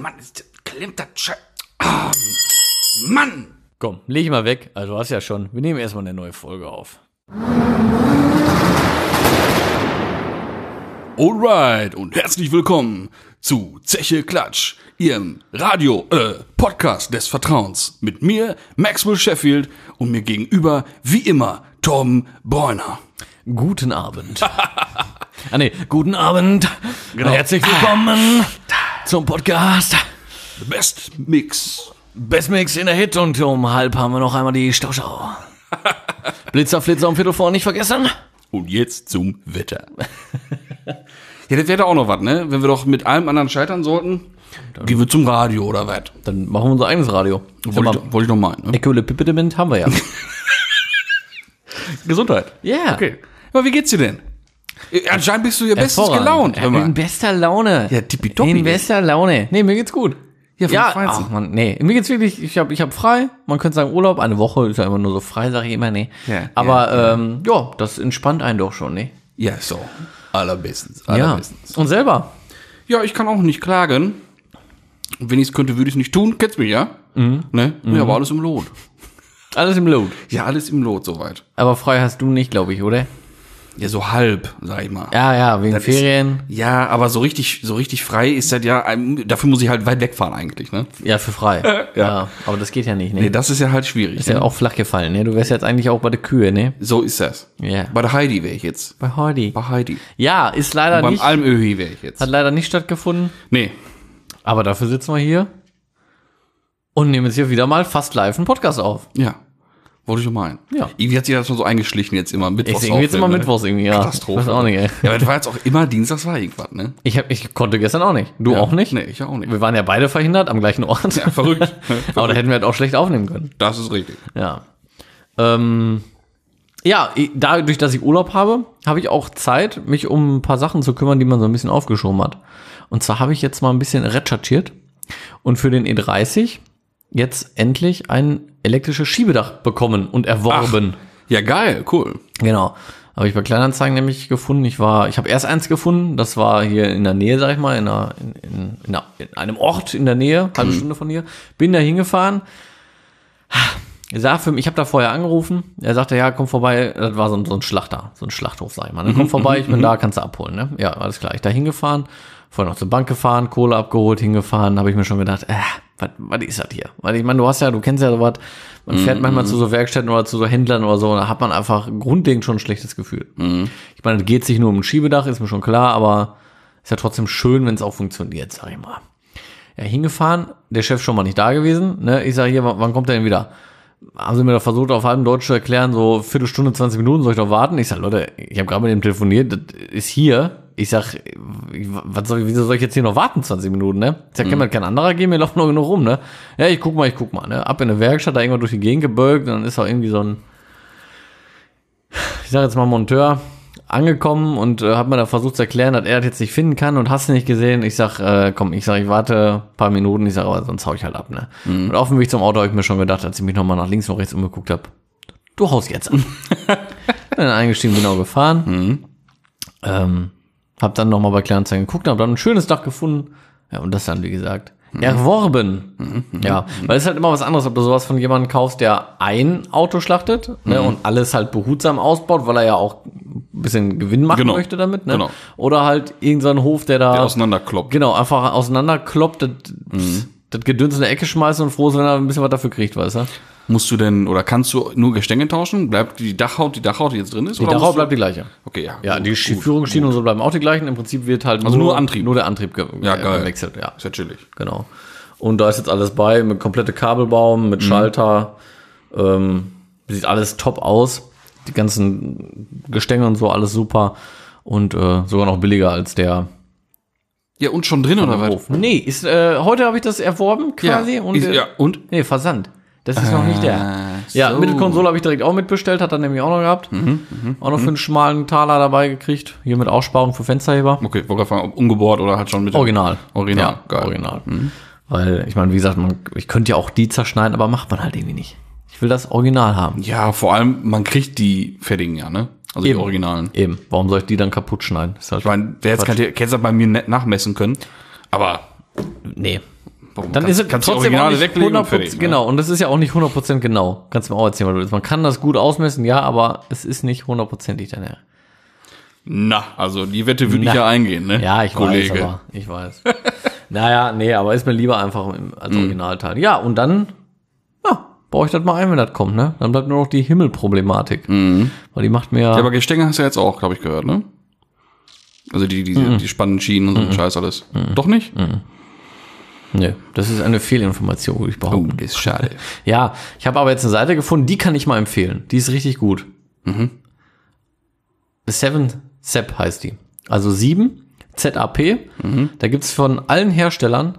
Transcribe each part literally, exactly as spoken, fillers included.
Mann, ist, klemmt das Scheiß. Ah, Mann! Komm, leg ich mal weg. Also du hast ja schon. Wir nehmen erstmal eine neue Folge auf. Alright und herzlich willkommen zu Zeche Klatsch, Ihrem Radio, äh, Podcast des Vertrauens. Mit mir, Maxwell Sheffield, und mir gegenüber, wie immer, Tom Bräuner. Guten Abend. ah nee, guten Abend. Genau. Herzlich willkommen zum Podcast. The Best Mix. Best Mix in der Hit und um halb haben wir noch einmal die Stauschau. Blitzer, Flitzer um Viertel vor, nicht vergessen. Und jetzt zum Wetter. Ja, das wäre doch auch noch was, ne? Wenn wir doch mit allem anderen scheitern sollten, dann gehen wir zum Radio oder was? Dann machen wir unser eigenes Radio. Wollte ich, wollte ich noch meinen, ne? Equilibrium haben wir ja. Gesundheit. Ja. Yeah. Okay. Aber wie geht's dir denn? Anscheinend bist du ja bestens gelaunt. Ich bin in bester Laune. Ja, tippitoppi. In bester Laune. Nee, mir geht's gut. Ja, ja ach man, nee, mir geht's wirklich, ich habe ich hab frei, man könnte sagen Urlaub, eine Woche ist ja immer nur so frei, sage ich immer, nee. Ja, aber ja, ähm, ja, das entspannt einen doch schon, ne? Ja, so. Allerbestens, allerbestens. Ja. Und selber? Ja, ich kann auch nicht klagen. Wenn ich es könnte, würde ich es nicht tun. Kennst mich, ja? Mhm. Ne? Mhm. Ja, aber alles im Lot. Alles im Lot? Ja, alles im Lot, soweit. Aber frei hast du nicht, glaube ich, oder? Ja, so halb, sag ich mal. Ja, ja, wegen das Ferien. Ist, ja, aber so richtig, so richtig frei ist das ja, dafür muss ich halt weit wegfahren eigentlich, ne? Ja, für frei. Äh, ja. ja. Aber das geht ja nicht, ne? Nee, das ist ja halt schwierig. Ist ne? ja auch flach gefallen, ne? Du wärst jetzt eigentlich auch bei der Kühe, ne? So ist das. Ja. Yeah. Bei der Heidi wäre ich jetzt. Bei Heidi. Bei Heidi. Ja, ist leider Und beim nicht. Beim Almöhi wäre ich jetzt. Hat leider nicht stattgefunden. Nee. Aber dafür sitzen wir hier und nehmen jetzt hier wieder mal fast live einen Podcast auf. Ja. Wollte ich schon meinen. Ja. Irgendwie hat sich das schon so eingeschlichen jetzt immer Mittwochs. Ich irgendwie jetzt immer Mittwochs irgendwie, ja. Katastrophe. Weiß auch nicht, ey. Ja, aber das war jetzt auch immer Dienstags war irgendwas, ne? Ich, hab, ich konnte gestern auch nicht. Du ja. auch nicht? Nee, ich auch nicht. Wir waren ja beide verhindert am gleichen Ort. Ja, verrückt. verrückt. Aber da hätten wir halt auch schlecht aufnehmen können. Das ist richtig. Ja. Ähm, ja, dadurch, dass ich Urlaub habe, habe ich auch Zeit, mich um ein paar Sachen zu kümmern, die man so ein bisschen aufgeschoben hat. Und zwar habe ich jetzt mal ein bisschen recherchiert und für den E dreißig jetzt endlich ein elektrisches Schiebedach bekommen und erworben. Ach, ja, geil, cool. Genau. Habe ich bei Kleinanzeigen nämlich gefunden. Ich war, ich habe erst eins gefunden, das war hier in der Nähe, sag ich mal, in, einer, in, in, in, einer, in einem Ort in der Nähe, halbe Stunde von hier. Bin da hingefahren. Er sah für mich, ich habe da vorher angerufen. Er sagte, ja, komm vorbei. Das war so ein, so ein Schlachter, so ein Schlachthof, sag ich mal. Dann komm vorbei, ich bin da, kannst du abholen. Ne? Ja, alles klar. Ich da hingefahren, vorher noch zur Bank gefahren, Kohle abgeholt, hingefahren. Habe ich mir schon gedacht, äh, was, was ist das hier? Weil ich meine, du hast ja, du kennst ja sowas. Man fährt mm-hmm. manchmal zu so Werkstätten oder zu so Händlern oder so, und da hat man einfach grundlegend schon ein schlechtes Gefühl. Mm. Ich meine, es geht sich nur um ein Schiebedach, ist mir schon klar, aber ist ja trotzdem schön, wenn es auch funktioniert, sag ich mal. Ja, hingefahren, der Chef schon mal nicht da gewesen. Ne? Ich sage hier, wann kommt der denn wieder? Haben sie mir da versucht, auf halbem Deutsch zu erklären, so Viertelstunde, zwanzig Minuten, soll ich doch warten? Ich sag, Leute, ich habe gerade mit dem telefoniert, das ist hier. Ich sag, was soll, wieso soll ich jetzt hier noch warten, zwanzig Minuten, ne? Ich sag, kann mir kein anderer geben, mir läuft noch genug rum, ne? Ja, ich guck mal, ich guck mal, ne? Ab in der Werkstatt, da irgendwann durch die Gegend gebölkt, und dann ist auch irgendwie so ein, ich sag jetzt mal Monteur, angekommen und äh, hat mir da versucht zu erklären, dass er das jetzt nicht finden kann und hast du nicht gesehen. Ich sag, äh, komm, ich sag, ich warte ein paar Minuten, ich sag, aber sonst hau ich halt ab, ne? Mhm. Und auf dem Weg zum Auto habe ich mir schon gedacht, als ich mich nochmal nach links und rechts umgeguckt habe, du haust jetzt an. Bin eingestiegen, genau gefahren. Mhm. Ähm, hab dann nochmal bei Kleinanzeigen geguckt, hab dann ein schönes Dach gefunden. Ja, und das dann, wie gesagt, mhm. erworben. Mhm. Ja, weil es ist halt immer was anderes, ob du sowas von jemandem kaufst, der ein Auto schlachtet, ne, mhm. und alles halt behutsam ausbaut, weil er ja auch ein bisschen Gewinn machen genau. möchte damit, ne? Genau. Oder halt irgendein Hof, der da der auseinanderkloppt. Genau, einfach auseinanderkloppt, das, mhm. das Gedöns in der Ecke schmeißt und froh ist, wenn er ein bisschen was dafür kriegt, weißt du? Musst du denn, oder kannst du nur Gestänge tauschen? Bleibt die Dachhaut, die Dachhaut, die jetzt drin ist? Die Dachhaut bleibt die gleiche. Okay, ja. Ja, gut, die gut, Führungsschienen gut. und so bleiben auch die gleichen. Im Prinzip wird halt also nur, nur Antrieb. Nur der Antrieb ge ja, äh, geil. gewechselt, ja. Ist ja chillig. Genau. Und da ist jetzt alles bei, mit komplette Kabelbaum, mit mhm. Schalter. Ähm, sieht alles top aus. Die ganzen Gestänge und so, alles super. Und äh, sogar noch billiger als der. Ja, und schon drin, oder was? Nee, ist, äh, heute habe ich das erworben quasi. Ja, und, ist, äh, ja, und? Nee, Versand. Das ist äh, noch nicht der. Ja, so. Mittelkonsole habe ich direkt auch mitbestellt, hat er nämlich auch noch gehabt. Mhm, mh, auch noch mh. für einen schmalen Taler dabei gekriegt. Hier mit Aussparung für Fensterheber. Okay, wollte gerade fragen, ob umgebohrt oder halt schon mit. Original. Original, ja, geil. Original. Mhm. Weil, ich meine, wie gesagt, man, ich könnte ja auch die zerschneiden, aber macht man halt irgendwie nicht. Ich will das Original haben. Ja, vor allem, man kriegt die fertigen ja, ne? Also Eben. die Originalen. Eben. Warum soll ich die dann kaputt schneiden? Ist halt ich meine, wer jetzt kann, hätte das bei mir nicht nachmessen können, aber nee. Dann kannst, ist es kannst die trotzdem auch Originale nicht weglegen und hundert Prozent, fertig, ne? genau. Und das ist ja auch nicht hundert Prozent genau. Kannst du mir auch erzählen, was du willst. Man kann das gut ausmessen, ja, aber es ist nicht hundertprozentig dann, ja. Na, also die Wette würde ich Na. ja eingehen, ne? Ja, ich Kollege. weiß, aber ich weiß. Naja, nee, aber ist mir lieber einfach im- als Originalteil. Ja, und dann, ja, baue ich das mal ein, wenn das kommt, ne? Dann bleibt nur noch die Himmelproblematik. Mhm. Weil die macht mir Ja, aber Gestänge hast du ja jetzt auch, glaube ich, gehört, ne? Also die, die, die, die spannenden Schienen und so ein Scheiß alles. Doch nicht? nee, das ist eine Fehlinformation, würde ich behaupten. Oh, das ist schade. Ja, ich habe aber jetzt eine Seite gefunden, die kann ich mal empfehlen. Die ist richtig gut. Mhm. Seven Zap heißt die. Also sieben Z A P. Mhm. Da gibt's von allen Herstellern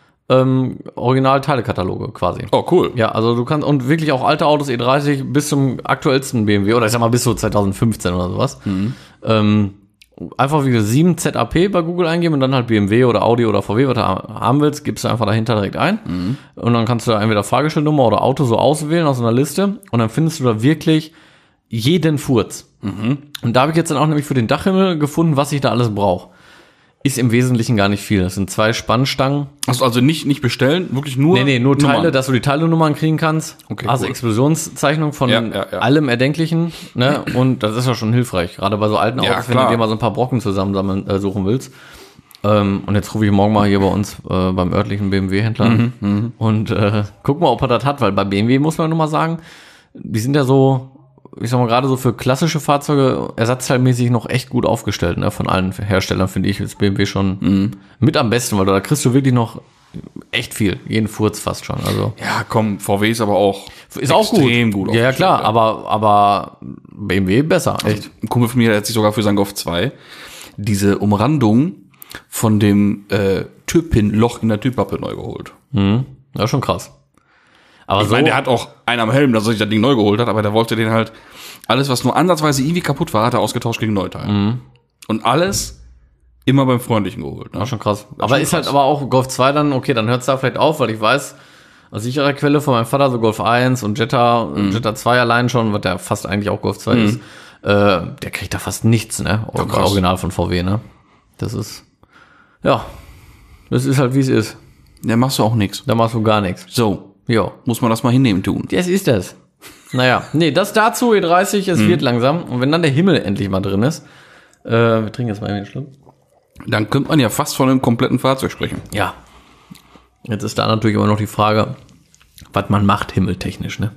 ähm, Original-Teilekataloge quasi. Oh, cool. Ja, also du kannst, und wirklich auch alte Autos E dreißig bis zum aktuellsten B M W, oder ich sag mal bis so zwanzig fünfzehn oder sowas. Mhm. Ähm, einfach wieder sieben Z A P bei Google eingeben und dann halt B M W oder Audi oder V W, was du haben willst, gibst du einfach dahinter direkt ein. Mhm. Und dann kannst du da entweder Fahrgestellnummer oder Auto so auswählen aus einer Liste und dann findest du da wirklich jeden Furz. Mhm. Und da habe ich jetzt dann auch nämlich für den Dachhimmel gefunden, was ich da alles brauche. Ist im Wesentlichen gar nicht viel. Das sind zwei Spannstangen. Also, also nicht, nicht bestellen, wirklich nur. Nee, nee, nur Teile, Nummern. dass du die Teilenummern kriegen kannst. Okay, also cool. Explosionszeichnung von Ja, ja, ja. allem Erdenklichen. Ne? Und das ist ja schon hilfreich. Gerade bei so alten Ja, Autos, wenn klar. du dir mal so ein paar Brocken zusammen äh, suchen willst. Ähm, und jetzt rufe ich morgen mal hier bei uns äh, beim örtlichen B M W-Händler an Mhm, und äh, guck mal, ob er das hat. Weil bei B M W muss man nur mal sagen, die sind ja so, ich sag mal, gerade so für klassische Fahrzeuge ersatzteilmäßig noch echt gut aufgestellt. Ne? Von allen Herstellern finde ich jetzt B M W schon Mhm. mit am besten, weil da kriegst du wirklich noch echt viel. Jeden Furz fast schon. Also Ja, komm, V W ist aber auch ist auch gut. extrem gut. Ja, ja, aufgestellt, klar, aber, aber B M W besser. Echt. Ein Kumpel von mir, der hat sich sogar für seinen Golf zwei diese Umrandung von dem äh, Türpin-Loch in der Türpappe neu geholt. Mhm. Ja, schon krass. Aber Ich so, meine, der hat auch einen am Helm, dass er sich das Ding neu geholt hat, aber der wollte den halt, alles, was nur ansatzweise irgendwie kaputt war, hat er ausgetauscht gegen Neuteil. Mhm. Und alles immer beim Freundlichen geholt. Ne? ja, schon krass. Aber schon ist halt krass. aber auch Golf zwei dann, okay, dann hört es da vielleicht auf, weil ich weiß, aus sicherer Quelle von meinem Vater, so Golf eins und Jetta, Mhm. Jetta zwei allein schon, was der fast eigentlich auch Golf zwei ist, äh, der kriegt da fast nichts, ne? Ja, krass. Original von V W, ne? Das ist, ja, das ist halt, wie es ist. Da machst du auch nichts. Da machst du gar nichts. So, Ja. muss man das mal hinnehmen tun. Das ist das. Naja, nee, das dazu, E dreißig, es wird langsam. Und wenn dann der Himmel endlich mal drin ist, äh, wir trinken jetzt mal einen Schluck. Dann könnte man ja fast von einem kompletten Fahrzeug sprechen. Ja. Jetzt ist da natürlich immer noch die Frage, was man macht himmeltechnisch, ne?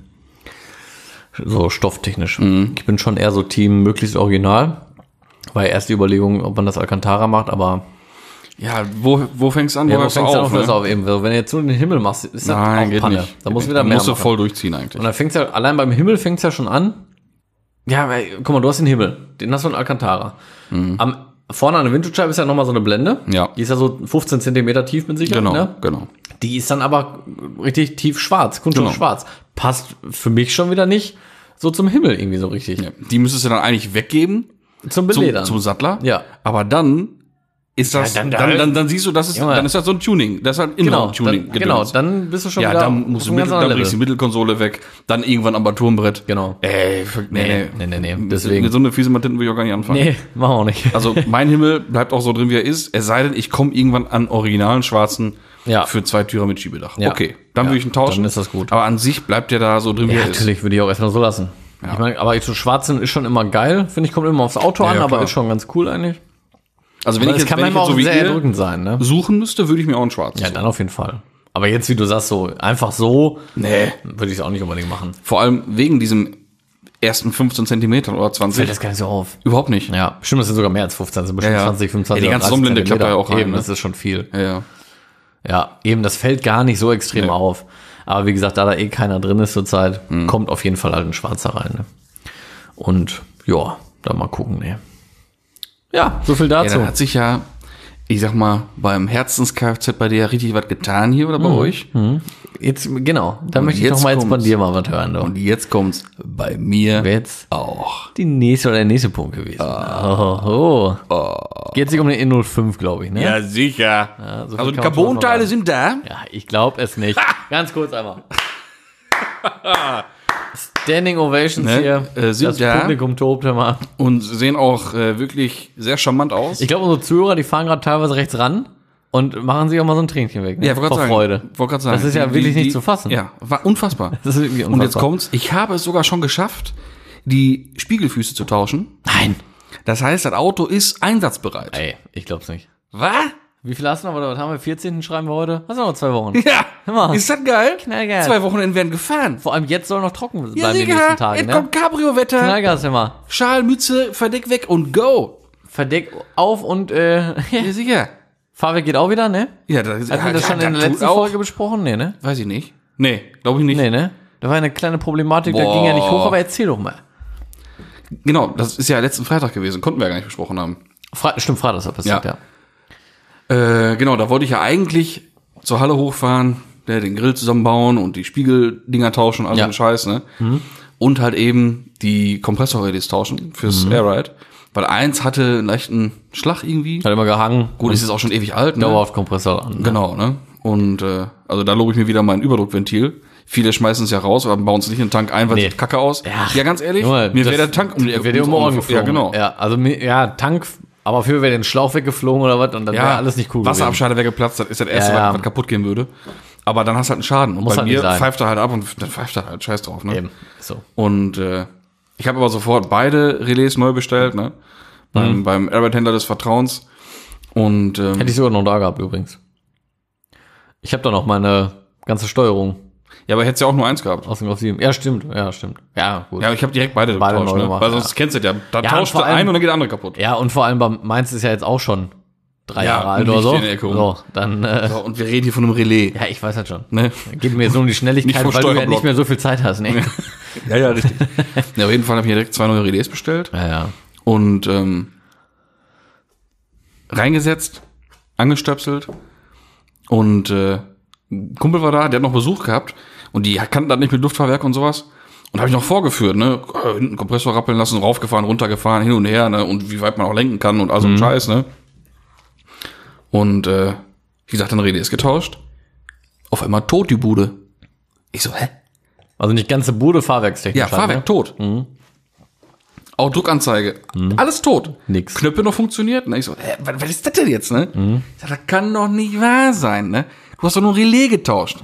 So stofftechnisch. Ich bin schon eher so Team möglichst original. War ja erst die Überlegung, ob man das Alcantara macht, aber Ja, wo, wo fängst du an, wo ja, wo hörst du fängst du auf? auf, hörst ne? du auf eben. Wenn du jetzt so den Himmel machst, ist das Nein, auch geht Panne. nicht. Da musst du Geht wieder nicht. mehr musst du machen. voll durchziehen eigentlich. Und dann fängt's ja, allein beim Himmel fängt's ja schon an. Ja, weil, guck mal, du hast den Himmel, den hast du in Alcantara. Am, vorne an der Windschutzscheibe ist ja nochmal so eine Blende. Ja. Die ist ja so fünfzehn Zentimeter tief mit Sicherheit, Genau, ne? genau. Die ist dann aber richtig tief schwarz, kunststoff Genau. schwarz. Passt für mich schon wieder nicht so zum Himmel irgendwie so richtig. Ja, die müsstest du dann eigentlich weggeben Zum zum, Beledern. zum Sattler. Ja. Aber dann ist das, Ja, dann- dann, dann, dann, siehst du, das ist, Junge. dann ist das so ein Tuning. Das ist halt genau, Inhouse-Tuning. dann, genau, dann bist du schon ja, wieder dann musst auf du einem Mittel, ganz dann anderen bringst du die Level. Mittelkonsole weg, dann irgendwann Armaturenbrett. Genau. Ey, fuck, nee, Nee, nee, nee, nee, Deswegen. deswegen. Mit so eine fiese Matenten will ich auch gar nicht anfangen. Nee, machen wir auch nicht. Also mein Himmel bleibt auch so drin, wie er ist. Es sei denn, ich komme irgendwann an originalen schwarzen Ja. für zwei Türer mit Schiebedach. Ja. Okay, dann Ja, würde ich ihn tauschen. dann ist das gut. Aber an sich bleibt der da so drin, wie Ja, er ist. natürlich würde ich auch erstmal so lassen. Ja. Ich meine, aber ich so schwarzen ist schon immer geil, finde ich, kommt immer aufs Auto Ja, an, ja, aber klar. ist schon ganz cool eigentlich. Also wenn Aber ich das jetzt, kann wenn ich manchmal jetzt auch so wie sehr ihr erdrückend sein, ne? suchen müsste, würde ich mir auch einen schwarzen Ja, suchen. dann auf jeden Fall. Aber jetzt, wie du sagst, so einfach so, Nee. würde ich es auch nicht unbedingt machen. Vor allem wegen diesem ersten fünfzehn Zentimetern oder zwanzig. Fällt das gar nicht so auf. Überhaupt nicht. Ja, bestimmt, das sind sogar mehr als fünfzehn, das sind bestimmt Ja, ja. zwanzig, fünfundzwanzig. Ja, die oder ganze dreißig Sonnenblende klappt da ja auch rein, Eben, ne? das ist schon viel. Ja, ja. Ja, eben, das fällt gar nicht so extrem Ja. auf. Aber wie gesagt, da da eh keiner drin ist zurzeit, kommt auf jeden Fall halt ein Schwarzer rein. Ne? Und ja, dann mal gucken, ne. Ja, so viel Ja, dazu. dann hat sich ja, ich sag mal, beim Herzens-Kfz bei dir ja richtig was getan hier oder bei euch. Jetzt, genau, da Und möchte ich jetzt noch mal jetzt von kommt's. dir mal was hören. Du. Und jetzt kommt's bei mir Wäre jetzt auch. die nächste oder der nächste Punkt gewesen. Oh, oh. Geht sich um den E null fünf, glaube ich, ne? Ja, sicher. so viel also die kann man schon Carbon-Teile mal sind da. Ja, ich glaube es nicht. Ganz kurz einmal. Standing Ovations Ne, hier. äh, sind das da. Publikum tobt immer. Und sehen auch äh, wirklich sehr charmant aus. Ich glaube, unsere Zuhörer, die fahren gerade teilweise rechts ran. und machen sich auch mal so ein Tränchen weg. Ne? Ja, wollte vor gerade Freude. sagen. Wollte gerade sagen. Das ist ja Die- wirklich die- nicht die- zu fassen. Ja, war unfassbar. Das ist wirklich Und jetzt unfassbar. kommt's, ich habe es sogar schon geschafft, die Spiegelfüße zu tauschen. Nein. Das heißt, das Auto ist einsatzbereit. Ey, ich glaub's nicht. Was? Wie viel hast du noch? Oder was haben wir? vierzehnten schreiben wir heute? Hast du noch zwei Wochen? Ja. Hör mal. Ist das geil? Knallgeil. Zwei Wochenenden werden gefahren. Vor allem jetzt soll noch trocken bleiben Ja, die Digga, nächsten Tage. jetzt Ne? kommt Cabrio-Wetter. Knallgas immer. Schal, Mütze, Verdeck weg und go. Verdeck auf und äh, Ja, sicher. Fahrwerk geht auch wieder, ne? Ja, das, Hatten wir das ja, schon in der tut letzten auch. Folge besprochen? Nee, ne? Weiß ich nicht. Nee, glaube ich nicht. Nee, ne? Da war eine kleine Problematik, da Boah. ging ja nicht hoch, aber erzähl doch mal. Genau, das ist ja letzten Freitag gewesen. Konnten wir ja gar nicht besprochen haben. Fre stimmt, Freitag ist das passiert, ja. Ja. Äh, genau, da wollte ich ja eigentlich zur Halle hochfahren, der den Grill zusammenbauen und die Spiegeldinger tauschen, also Ja. ein Scheiß, ne? Und halt eben die Kompressorrelease tauschen fürs Airride. Weil eins hatte einen leichten Schlag irgendwie. Hat immer gehangen. Gut, ist jetzt auch schon ewig alt, ne? Dauerhaft Kompressor an. Ne? Genau, ne? Und äh, also da lobe ich mir wieder mein Überdruckventil. Viele schmeißen es ja raus, aber bauen es nicht in den Tank ein, weil Nee. sieht kacke aus. Ja. Ja, ganz ehrlich, Junge, mir das- wäre der Tank um die Wäre dir um die Ohren geflogen. Ja, genau. Ja, also, mi- ja, Tank, aber für wäre den Schlauch weggeflogen oder was und dann wäre alles nicht cool gewesen. Wasserabscheide wäre geplatzt, das ist das Erste, Ja, ja. was, was kaputt gehen würde. Aber dann hast du halt einen Schaden. Und Muss bei halt nicht mir sein. pfeift er halt ab und dann pfeift er halt scheiß drauf, ne? Eben, so. Und äh, ich habe aber sofort beide Relais neu bestellt, ne? Beim, beim Airride-Händler des Vertrauens. Und ähm, Hätte ich sogar noch da gehabt übrigens. Ich habe da noch meine ganze Steuerung ja, aber hättest ja auch nur eins gehabt. aus dem Golf sieben. Ja, stimmt, ja, stimmt. Ja, gut. Ja, ich habe direkt beide, Beide getauscht, neu ne? gemacht, Weil sonst kennst du das ja. Da Ja, tauscht und du vor allem- ein und dann geht der andere kaputt. Ja, und vor allem beim meins ist ja jetzt auch schon drei Ja, Jahre alt und oder so. Licht in der Ecke um. So, dann, äh, So, und wir reden hier von einem Relais. ja, ich weiß halt schon. Ne? Geht mir so um die Nicht Schnelligkeit, vom weil du ja Steuerblock. nicht mehr so viel Zeit hast, ne? Ja, ja, richtig. Ja, auf jeden Fall habe ich hier direkt zwei neue Relais bestellt. Ja, ja. Und ähm, reingesetzt, angestöpselt und äh, ein Kumpel war da, der hat noch Besuch gehabt und die kannten das nicht mit Luftfahrwerk und sowas und habe ich noch vorgeführt, ne, hinten Kompressor rappeln lassen, raufgefahren, runtergefahren, hin und her, ne, und wie weit man auch lenken kann und all so ein Scheiß, ne. Und äh, wie gesagt, dann Relais getauscht, auf einmal tot die Bude. Ich so, hä? Also nicht ganze Bude, Fahrwerkstechnik. Ja, Fahrwerk tot. Auch Druckanzeige. Alles tot. Nix. Knöpfe noch funktioniert. Ne? Ich so, hä, was, was ist das denn jetzt, ne? Ich sag, das kann doch nicht wahr sein, ne? Du hast doch nur ein Relais getauscht.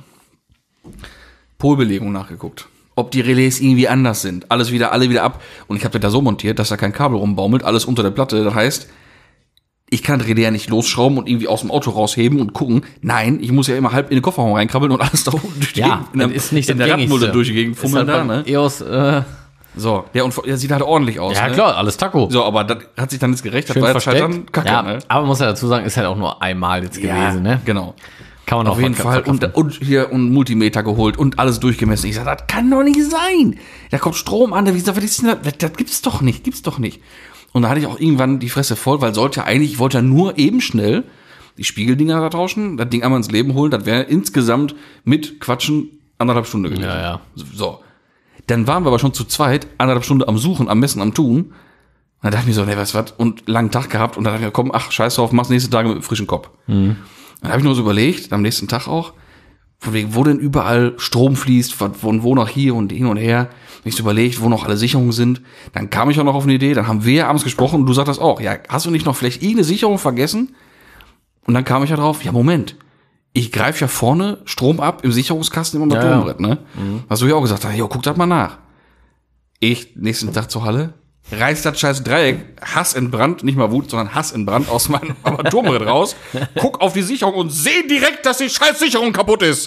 Polbelegung nachgeguckt. Ob die Relais irgendwie anders sind. Alles wieder, alle wieder ab. Und ich habe das da so montiert, dass da kein Kabel rumbaumelt, alles unter der Platte. Das heißt, ich kann das Relais ja nicht losschrauben und irgendwie aus dem Auto rausheben und gucken. Nein, ich muss ja immer halb in den Kofferraum reinkrabbeln und alles da unten durch die Ja, Gegend, in der, das ist nicht in das der Radmulle Gängigste. durch die Gegend Ist fummeln halt da, beim ne? E O S, äh, So, der, und der sieht halt ordentlich aus. ja ne? klar, alles Taco. So, aber das hat sich dann jetzt gerecht, das Schön war jetzt halt versteckt. dann kacke, ja, ne? aber man muss ja dazu sagen, ist halt auch nur einmal jetzt gewesen, ne? Genau. Kann man auch Auf jeden verk- Fall. Und, verkraften. und hier und Multimeter geholt und alles durchgemessen. Ich sag, das kann doch nicht sein. Da kommt Strom an, da wie gesagt, was ist denn das? Das gibt's doch nicht, gibt's doch nicht. Und da hatte ich auch irgendwann die Fresse voll, weil sollte ja eigentlich, ich wollte ja nur eben schnell die Spiegeldinger da tauschen, das Ding einmal ins Leben holen, das wäre insgesamt mit Quatschen anderthalb Stunden gewesen. Ja, ja. So. Dann waren wir aber schon zu zweit, anderthalb Stunden am Suchen, am Messen, am Tun. Und dann dachte ich mir so, nee, was, was? Und langen Tag gehabt. Und dann dachte ich mir, komm, ach, scheiß drauf, mach's nächste Tage mit einem frischen Kopf. Mhm. Dann habe ich nur so überlegt, am nächsten Tag auch, von wegen, wo denn überall Strom fließt, von wo, wo noch hier und hin und her. Hab ich so überlegt, wo noch alle Sicherungen sind. Dann kam ich auch noch auf eine Idee, dann haben wir abends gesprochen und du sagtest auch, ja, hast du nicht noch vielleicht irgendeine Sicherung vergessen? Und dann kam ich ja drauf, ja, Moment, ich greife ja vorne Strom ab im Sicherungskasten im Ja, ja. Motorenbrett, ne? Was du ja auch gesagt hast, jo, guck das mal nach. Ich, nächsten Tag zur Halle, reiß das scheiß Dreieck, Hass in Brand, nicht mal Wut, sondern Hass in Brand aus meinem Armaturenbrett raus, guck auf die Sicherung und seh direkt, dass die scheiß Sicherung kaputt ist.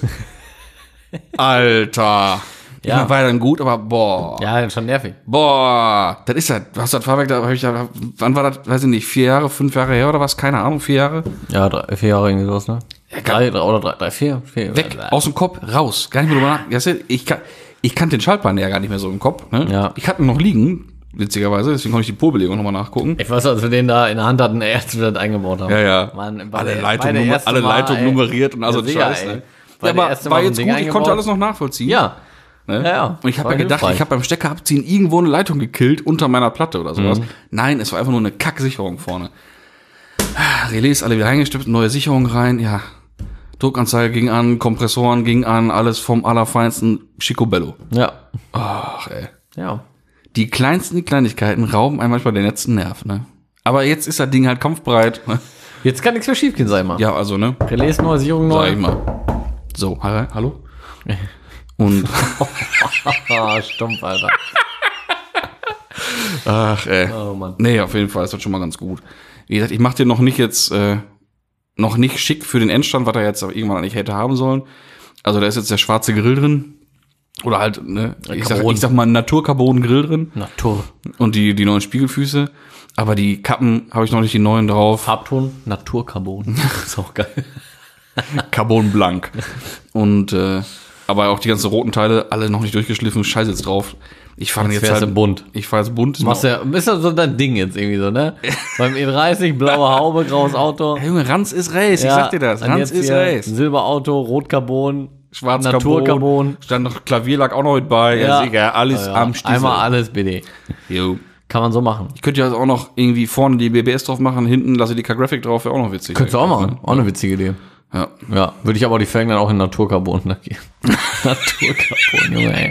Alter. Ja. Ja, war dann gut, aber boah. Ja, schon nervig. Boah, das ist das. Du hast das Fahrwerk, da habe ich ja, wann war das, weiß ich nicht, vier Jahre, fünf Jahre her oder was? Keine Ahnung, vier Jahre. Ja, drei, vier Jahre irgendwie sowas, ne? drei, drei oder drei, drei, vier, vier. Weg, äh, aus dem Kopf, raus. Gar nicht mehr drüber nach. Weißt du, Ich, kann, ich kannte den Schaltplan ja gar nicht mehr so im Kopf. Ne? Ja. Ich hatte ihn noch liegen, witzigerweise, deswegen konnte ich die Polbelegung nochmal nachgucken. Ich weiß, als wir den da in der Hand hatten, erst wieder das eingebaut haben. Ja, ja. Mann, war Alle der- Leitungen war der nummer- erste alle Mal, Leitungen ey. nummeriert und also Ja, sicher, Scheiß, ey. ne? War Ja, der aber erste war Mal so ein jetzt Ding gut, ich konnte eingebaut. alles noch nachvollziehen. Ja. Ne? Ja, ja. Und ich habe War ja gedacht, hilfreich. ich habe beim Stecker abziehen irgendwo eine Leitung gekillt unter meiner Platte oder sowas. Mhm. Nein, es war einfach nur eine Kacksicherung vorne. Relais alle wieder reingestippt, neue Sicherung rein, ja. Druckanzeige ging an, Kompressoren ging an, alles vom allerfeinsten Schicobello. Ja. Ach, ey. Ja. Die kleinsten Kleinigkeiten rauben einem manchmal den letzten Nerv, ne? Aber jetzt ist das Ding halt kampfbereit. Ne? Jetzt kann nichts mehr schief gehen, sag ich mal. Ja, also, ne? Relais neu, Sicherung neu. Sag ich mal. So, ha- hallo? Und, Ah, stumpf, Alter. ach, ey. Oh, Mann. Nee, auf jeden Fall, ist das schon mal ganz gut. Wie gesagt, ich mach dir noch nicht jetzt, äh, noch nicht schick für den Endstand, was er jetzt irgendwann eigentlich hätte haben sollen. Also da ist jetzt der schwarze Grill drin. Oder halt, ne, ich sag, Carbon. ich sag mal Naturcarbon-Grill drin. Natur. Und die, die neuen Spiegelfüße. Aber die Kappen habe ich noch nicht die neuen drauf. Farbton, Naturcarbon. Ist auch geil. Carbon blank. Und, äh, aber auch die ganzen roten Teile, alle noch nicht durchgeschliffen, scheiße jetzt drauf. Ich fahre jetzt, Jetzt jetzt fährst halt du bunt. Ich fahre jetzt bunt. Ist Machst mir ja, ist ja so dein Ding jetzt irgendwie so, ne? Beim E dreißig, blaue Haube, graues Auto. auch, hey Junge, Ranz ist Race, ich sag dir das. und Ranz jetzt ist hier Race. Silberauto, Rotcarbon, Schwarz Naturcarbon. Stand noch Klavierlack auch noch mit bei. Ja, sicher, alles Ja, am Stiefel. Einmal alles B D. Jo. Kann man so machen. Ich könnte ja auch noch irgendwie vorne die B B S drauf machen, hinten lasse ich die K-Graphic drauf, wäre auch noch witzig. Könntest du auch machen. Auch eine witzige Idee. Ja. Ja, würde ich aber die Felgen dann auch in Naturcarbon lackieren. Naturcarbon, Junge, ey.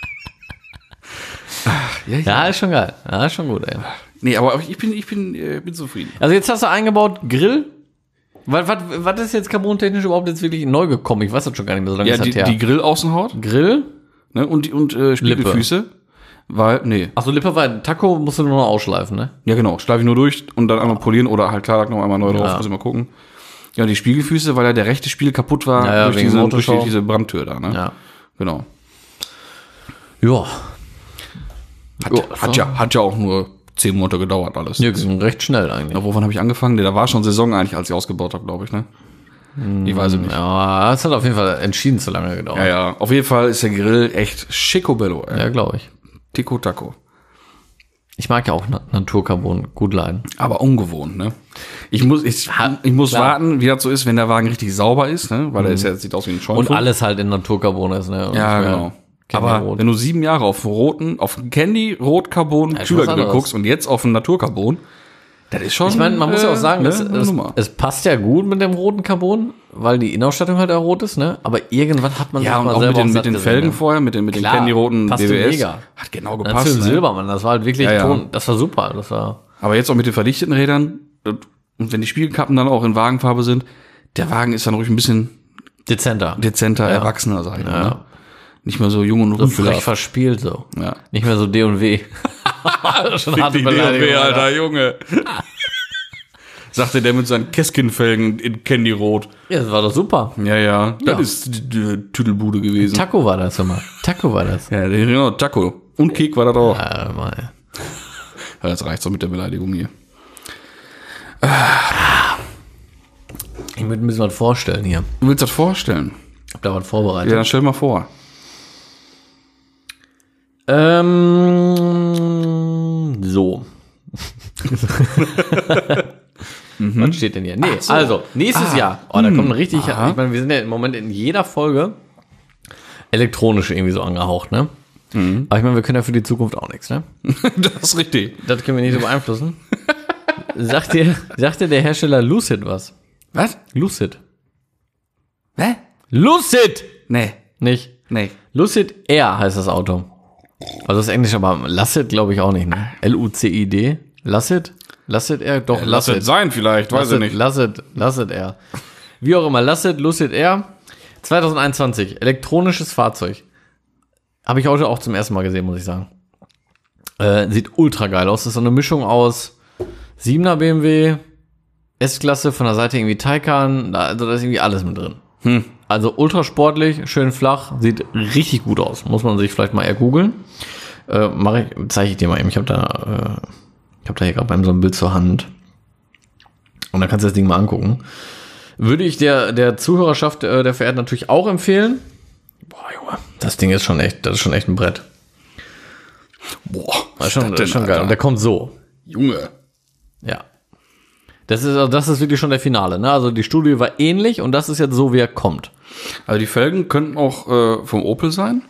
Ja, ja. Ja, ist schon geil. Ja, ist schon gut, ey. Nee, aber ich bin, ich bin, äh, bin zufrieden. Also jetzt hast du eingebaut Grill. Was, was, was ist jetzt carbontechnisch überhaupt jetzt wirklich neu gekommen? Ich weiß das schon gar nicht mehr, so lange Ja, ist das die, her. die Grillaußenhaut, Grill? ne, und die, und, äh, Spiegelfüße. Weil, nee. Achso, Lippe war Taco, musst du nur noch ausschleifen, ne? Ja, genau. Schleife ich nur durch und dann einmal polieren oder halt Klarlack noch einmal neu drauf, Ja. muss ich mal gucken. Ja, und die Spiegelfüße, weil ja der rechte Spiegel kaputt war Ja, ja, durch, wegen diese, durch Motorschau. die, diese Brandtür da, ne? Ja. Genau. Ja. Hat, Ja, hat, ja, hat ja auch nur zehn Monate gedauert alles. Ja, ging recht schnell eigentlich. Ja, wovon habe ich angefangen? Nee, da war schon Saison eigentlich, als ich ausgebaut habe, glaube ich, ne? Ich weiß es nicht. Ja, es hat auf jeden Fall entschieden zu lange gedauert. Ja, ja. Auf jeden Fall ist der Grill echt schicobello, ey. Ja, glaube ich. Tico Taco. Ich mag ja auch Na- Naturcarbon gut leiden. Aber ungewohnt, ne? Ich muss, ich, ich muss klar. warten, wie das so ist, wenn der Wagen richtig sauber ist, ne? Weil der ist ja, sieht aus wie ein Scheunenfund. Und alles halt in Naturcarbon ist, ne? Und Ja, nicht mehr genau. Candy Aber Rot. wenn du sieben Jahre auf roten, auf Candy, Rot, Carbon, ist was Kühlergrill anderes. guckst und jetzt auf einen Naturcarbon, das ist schon. Ich meine, man muss ja auch sagen, ne, es, eine es, Nummer. es passt ja gut mit dem roten Carbon, weil die Innenausstattung halt auch rot ist, ne? Aber irgendwann hat man Ja, sich und mal auch selber mit den, auf mit satt den gesehen, Felgen ne? vorher, mit den, mit den Klar, Candy-roten passte D W S. mega. Hat genau Dann gepasst. für den Ne? Silbermann, das war halt wirklich Ja, ja. Ton, das war super, das war Aber jetzt auch mit den verdichteten Rädern, und wenn die Spiegelkappen dann auch in Wagenfarbe sind, der Wagen ist dann ruhig ein bisschen dezenter. dezenter, erwachsener, sag ich mal. Ja. Ne? Nicht mehr so jung und So frech unflach. verspielt so. Ja. Nicht mehr so D und W. Schon harte Beleidigung, Alter. Junge. Sagte der mit seinen Keskin-Felgen in Candy Rot. Ja, das war doch super. Ja, ja, das Ja. ist die, die Tüdelbude gewesen. Taco war das immer. Taco war das. Ja, der- genau, Taco. Und Kek war das auch. Ja. Ja, mal. Das reicht so mit der Beleidigung hier. Ich würde mir ein bisschen was vorstellen hier. Du willst das vorstellen? Hab da was vorbereitet. Ja, dann stell mal vor. Ähm, so. Was steht denn hier? Nee, Ach so. also, nächstes Ah. Jahr. Oh, da kommt ein richtig, Aha. ich meine, wir sind ja im Moment in jeder Folge elektronisch irgendwie so angehaucht, ne? Aber ich meine, wir können ja für die Zukunft auch nichts, ne? Das ist richtig. Das können wir nicht so beeinflussen. Sagt dir, sagt dir der Hersteller Lucid was? Was? Lucid. Hä? Lucid! Nee, Nicht. nee. Lucid Air heißt das Auto. Also das ist Englisch, aber Lucid glaube ich auch nicht, ne? L U C I D. Lucid? Lucid Air? Doch, Lass es Lucid. sein vielleicht, weiß ich Lucid, nicht. Lucid, Lucid Air. Wie auch immer, Lucid, Lucid Air. zwanzig einundzwanzig, elektronisches Fahrzeug. Habe ich heute auch zum ersten Mal gesehen, muss ich sagen. Äh, sieht ultra geil aus. Das ist so eine Mischung aus siebener B M W, S-Klasse, von der Seite irgendwie Taycan, da, also da ist irgendwie alles mit drin. Hm. Also ultra sportlich, schön flach, sieht richtig gut aus. Muss man sich vielleicht mal eher googeln. Äh, mache ich, zeige ich dir mal eben. Ich habe da, äh, ich habe da hier gerade beim so ein Bild zur Hand. Und dann kannst du das Ding mal angucken. Würde ich der, der Zuhörerschaft, äh, der Verehrten natürlich auch empfehlen. Boah, Junge, das Ding ist schon echt, das ist schon echt ein Brett. Boah, Das ist schon, was das ist schon denn, geil. Alter? Und der kommt so. Junge. Ja. Das ist, also das ist wirklich schon der Finale, ne? Also die Studie war ähnlich und das ist jetzt so, wie er kommt. Also die Felgen könnten auch äh, vom Opel sein.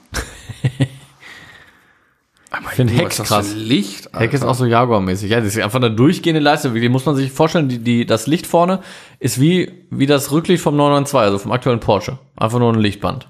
Aber Ich finde Junge, Heck was ist das krass. für Licht, Alter. Heck ist auch so Jaguar-mäßig. Ja, das ist einfach eine durchgehende Leiste. Wirklich muss man sich vorstellen, die, die, das Licht vorne ist wie, wie das Rücklicht vom neun neun zwei, also vom aktuellen Porsche. Einfach nur ein Lichtband.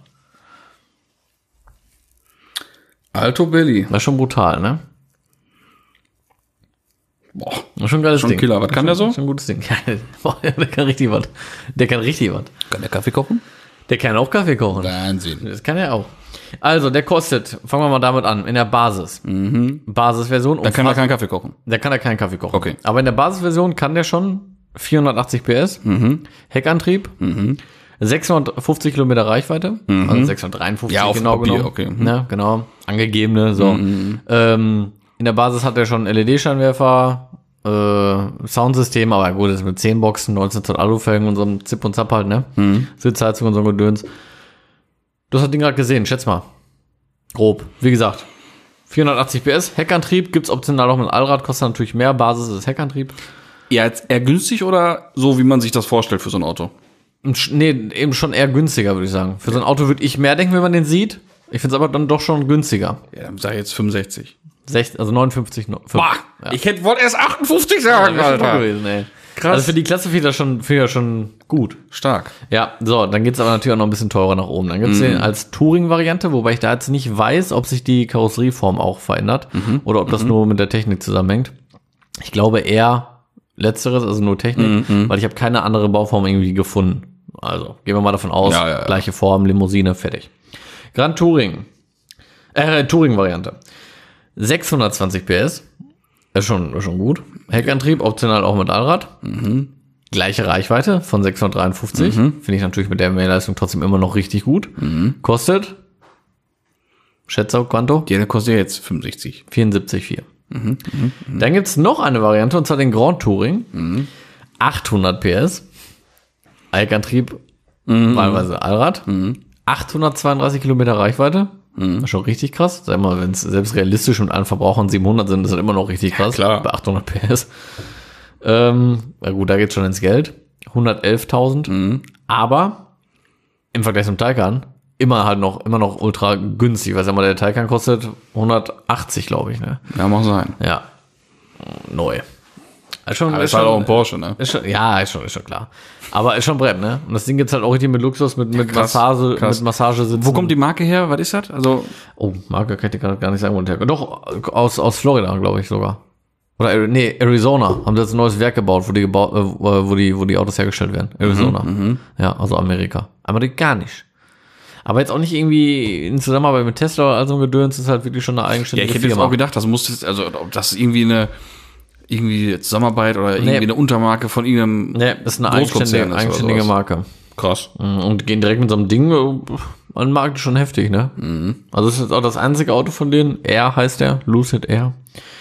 Alto Belli. Das ist schon brutal, ne? Boah, Schon ein geiles schon Ding. Killer. Was kann der so? Schon ein gutes Ding. Ja, boah, der kann richtig was. Der kann richtig was. Kann der Kaffee kochen? Der kann auch Kaffee kochen. Wahnsinn. Das kann er auch. Also, der kostet, fangen wir mal damit an, in der Basis. Mhm. Basisversion. Da kann er keinen Kaffee kochen. Der kann er keinen Kaffee kochen. Okay. Aber in der Basisversion kann der schon vierhundertachtzig P S, mhm. Heckantrieb, mhm. sechshundertfünfzig Kilometer Reichweite, mhm. also sechshundertdreiundfünfzig ja, auf genau Papier, genommen. okay. Mhm. Ja, genau, angegebene, so. Mhm. Ähm, in der Basis hat er schon L E D-Scheinwerfer, äh, Soundsystem, aber gut, das ist mit zehn Boxen, neunzehn Zoll Alufelgen und so einem Zip und Zap halt, ne? Mhm. Sitzheizung und so ein Gedöns. Du hast das Ding gerade gesehen, schätz mal. Grob, wie gesagt. vierhundertachtzig P S, Heckantrieb, gibt's optional auch mit Allrad, kostet natürlich mehr, Basis ist Heckantrieb. Ja, jetzt eher günstig oder so, wie man sich das vorstellt für so ein Auto? Nee, eben schon eher günstiger, würde ich sagen. Für so ein Auto würde ich mehr denken, wenn man den sieht. Ich finde es aber dann doch schon günstiger. Ja, dann sag ich jetzt fünfundsechzig. sechzig, also neunundfünfzig. Boah, ja. Ich hätte wollte erst achtundfünfzig sagen, ja, Alter. Gewesen, ey. Krass. Also für die Klasse finde ich das schon, finde ich das schon gut. Stark. Ja, so, dann geht's aber natürlich auch noch ein bisschen teurer nach oben. Dann gibt's mhm. den als Touring-Variante, wobei ich da jetzt nicht weiß, ob sich die Karosserieform auch verändert mhm. oder ob das mhm. nur mit der Technik zusammenhängt. Ich glaube eher Letzteres, also nur Technik, mhm. weil ich habe keine andere Bauform irgendwie gefunden. Also, gehen wir mal davon aus, ja, ja, ja. gleiche Form, Limousine, fertig. Grand Touring. Äh, Touring-Variante. sechshundertzwanzig P S. Ist schon, ist schon gut. Heckantrieb, optional auch mit Allrad. Mhm. Gleiche Reichweite von sechshundertdreiundfünfzig. Mhm. Finde ich natürlich mit der Mehrleistung trotzdem immer noch richtig gut. Mhm. Kostet? Schätze Quanto? Die kostet jetzt fünfundsechzig. vierundsiebzig Komma vier. Mhm. Mhm. Dann gibt's noch eine Variante, und zwar den Grand Touring. Mhm. achthundert P S. Heckantrieb, mhm. wahlweise Allrad. Mhm. achthundertzweiunddreißig Kilometer Reichweite. Mhm. Das ist schon richtig krass. Sag mal, wenn es selbst realistisch mit allen Verbrauchern siebenhundert sind, ist das immer noch richtig krass. Ja, klar. Bei achthundert P S. Ähm, na gut, da geht's schon ins Geld. hundertelftausend. Mhm. Aber im Vergleich zum Taycan immer halt noch, immer noch ultra günstig. Weil sag mal, der Taycan kostet hundertachtzig, glaube ich, ne? Ja, mag sein. Ja. Neu. Ist schon, aber ist ist halt schon, auch ein Porsche, ne? Ist schon, ja, ist schon, ist schon klar. Aber ist schon Brett, ne? Und das Ding gibt's halt auch richtig mit Luxus, mit, mit krass, Massage, krass. mit Massagesitzen. Wo kommt die Marke her? Was ist das? Also. Oh, Marke kann ich dir gar nicht sagen, wo die herkommt. Doch, aus, aus Florida, glaube ich sogar. Oder, nee, Arizona. Haben sie jetzt ein neues Werk gebaut, wo die gebaut, äh, wo die, wo die Autos hergestellt werden. Arizona. Mhm, ja, also Amerika. Amerikanisch. Aber jetzt auch nicht irgendwie in Zusammenarbeit mit Tesla oder also ein Gedöns, ist halt wirklich schon eine eigenständige Firma. Ja, ich hätte Firma. jetzt auch gedacht, das muss jetzt, also, ob das irgendwie eine, irgendwie Zusammenarbeit oder irgendwie nee. eine Untermarke von irgendeinem nee, das ist eine eigenständige, eigenständige Marke. Krass. Und gehen direkt mit so einem Ding an den Markt, schon heftig, ne? Mhm. Also das ist jetzt auch das einzige Auto von denen. Air heißt der, Lucid Air.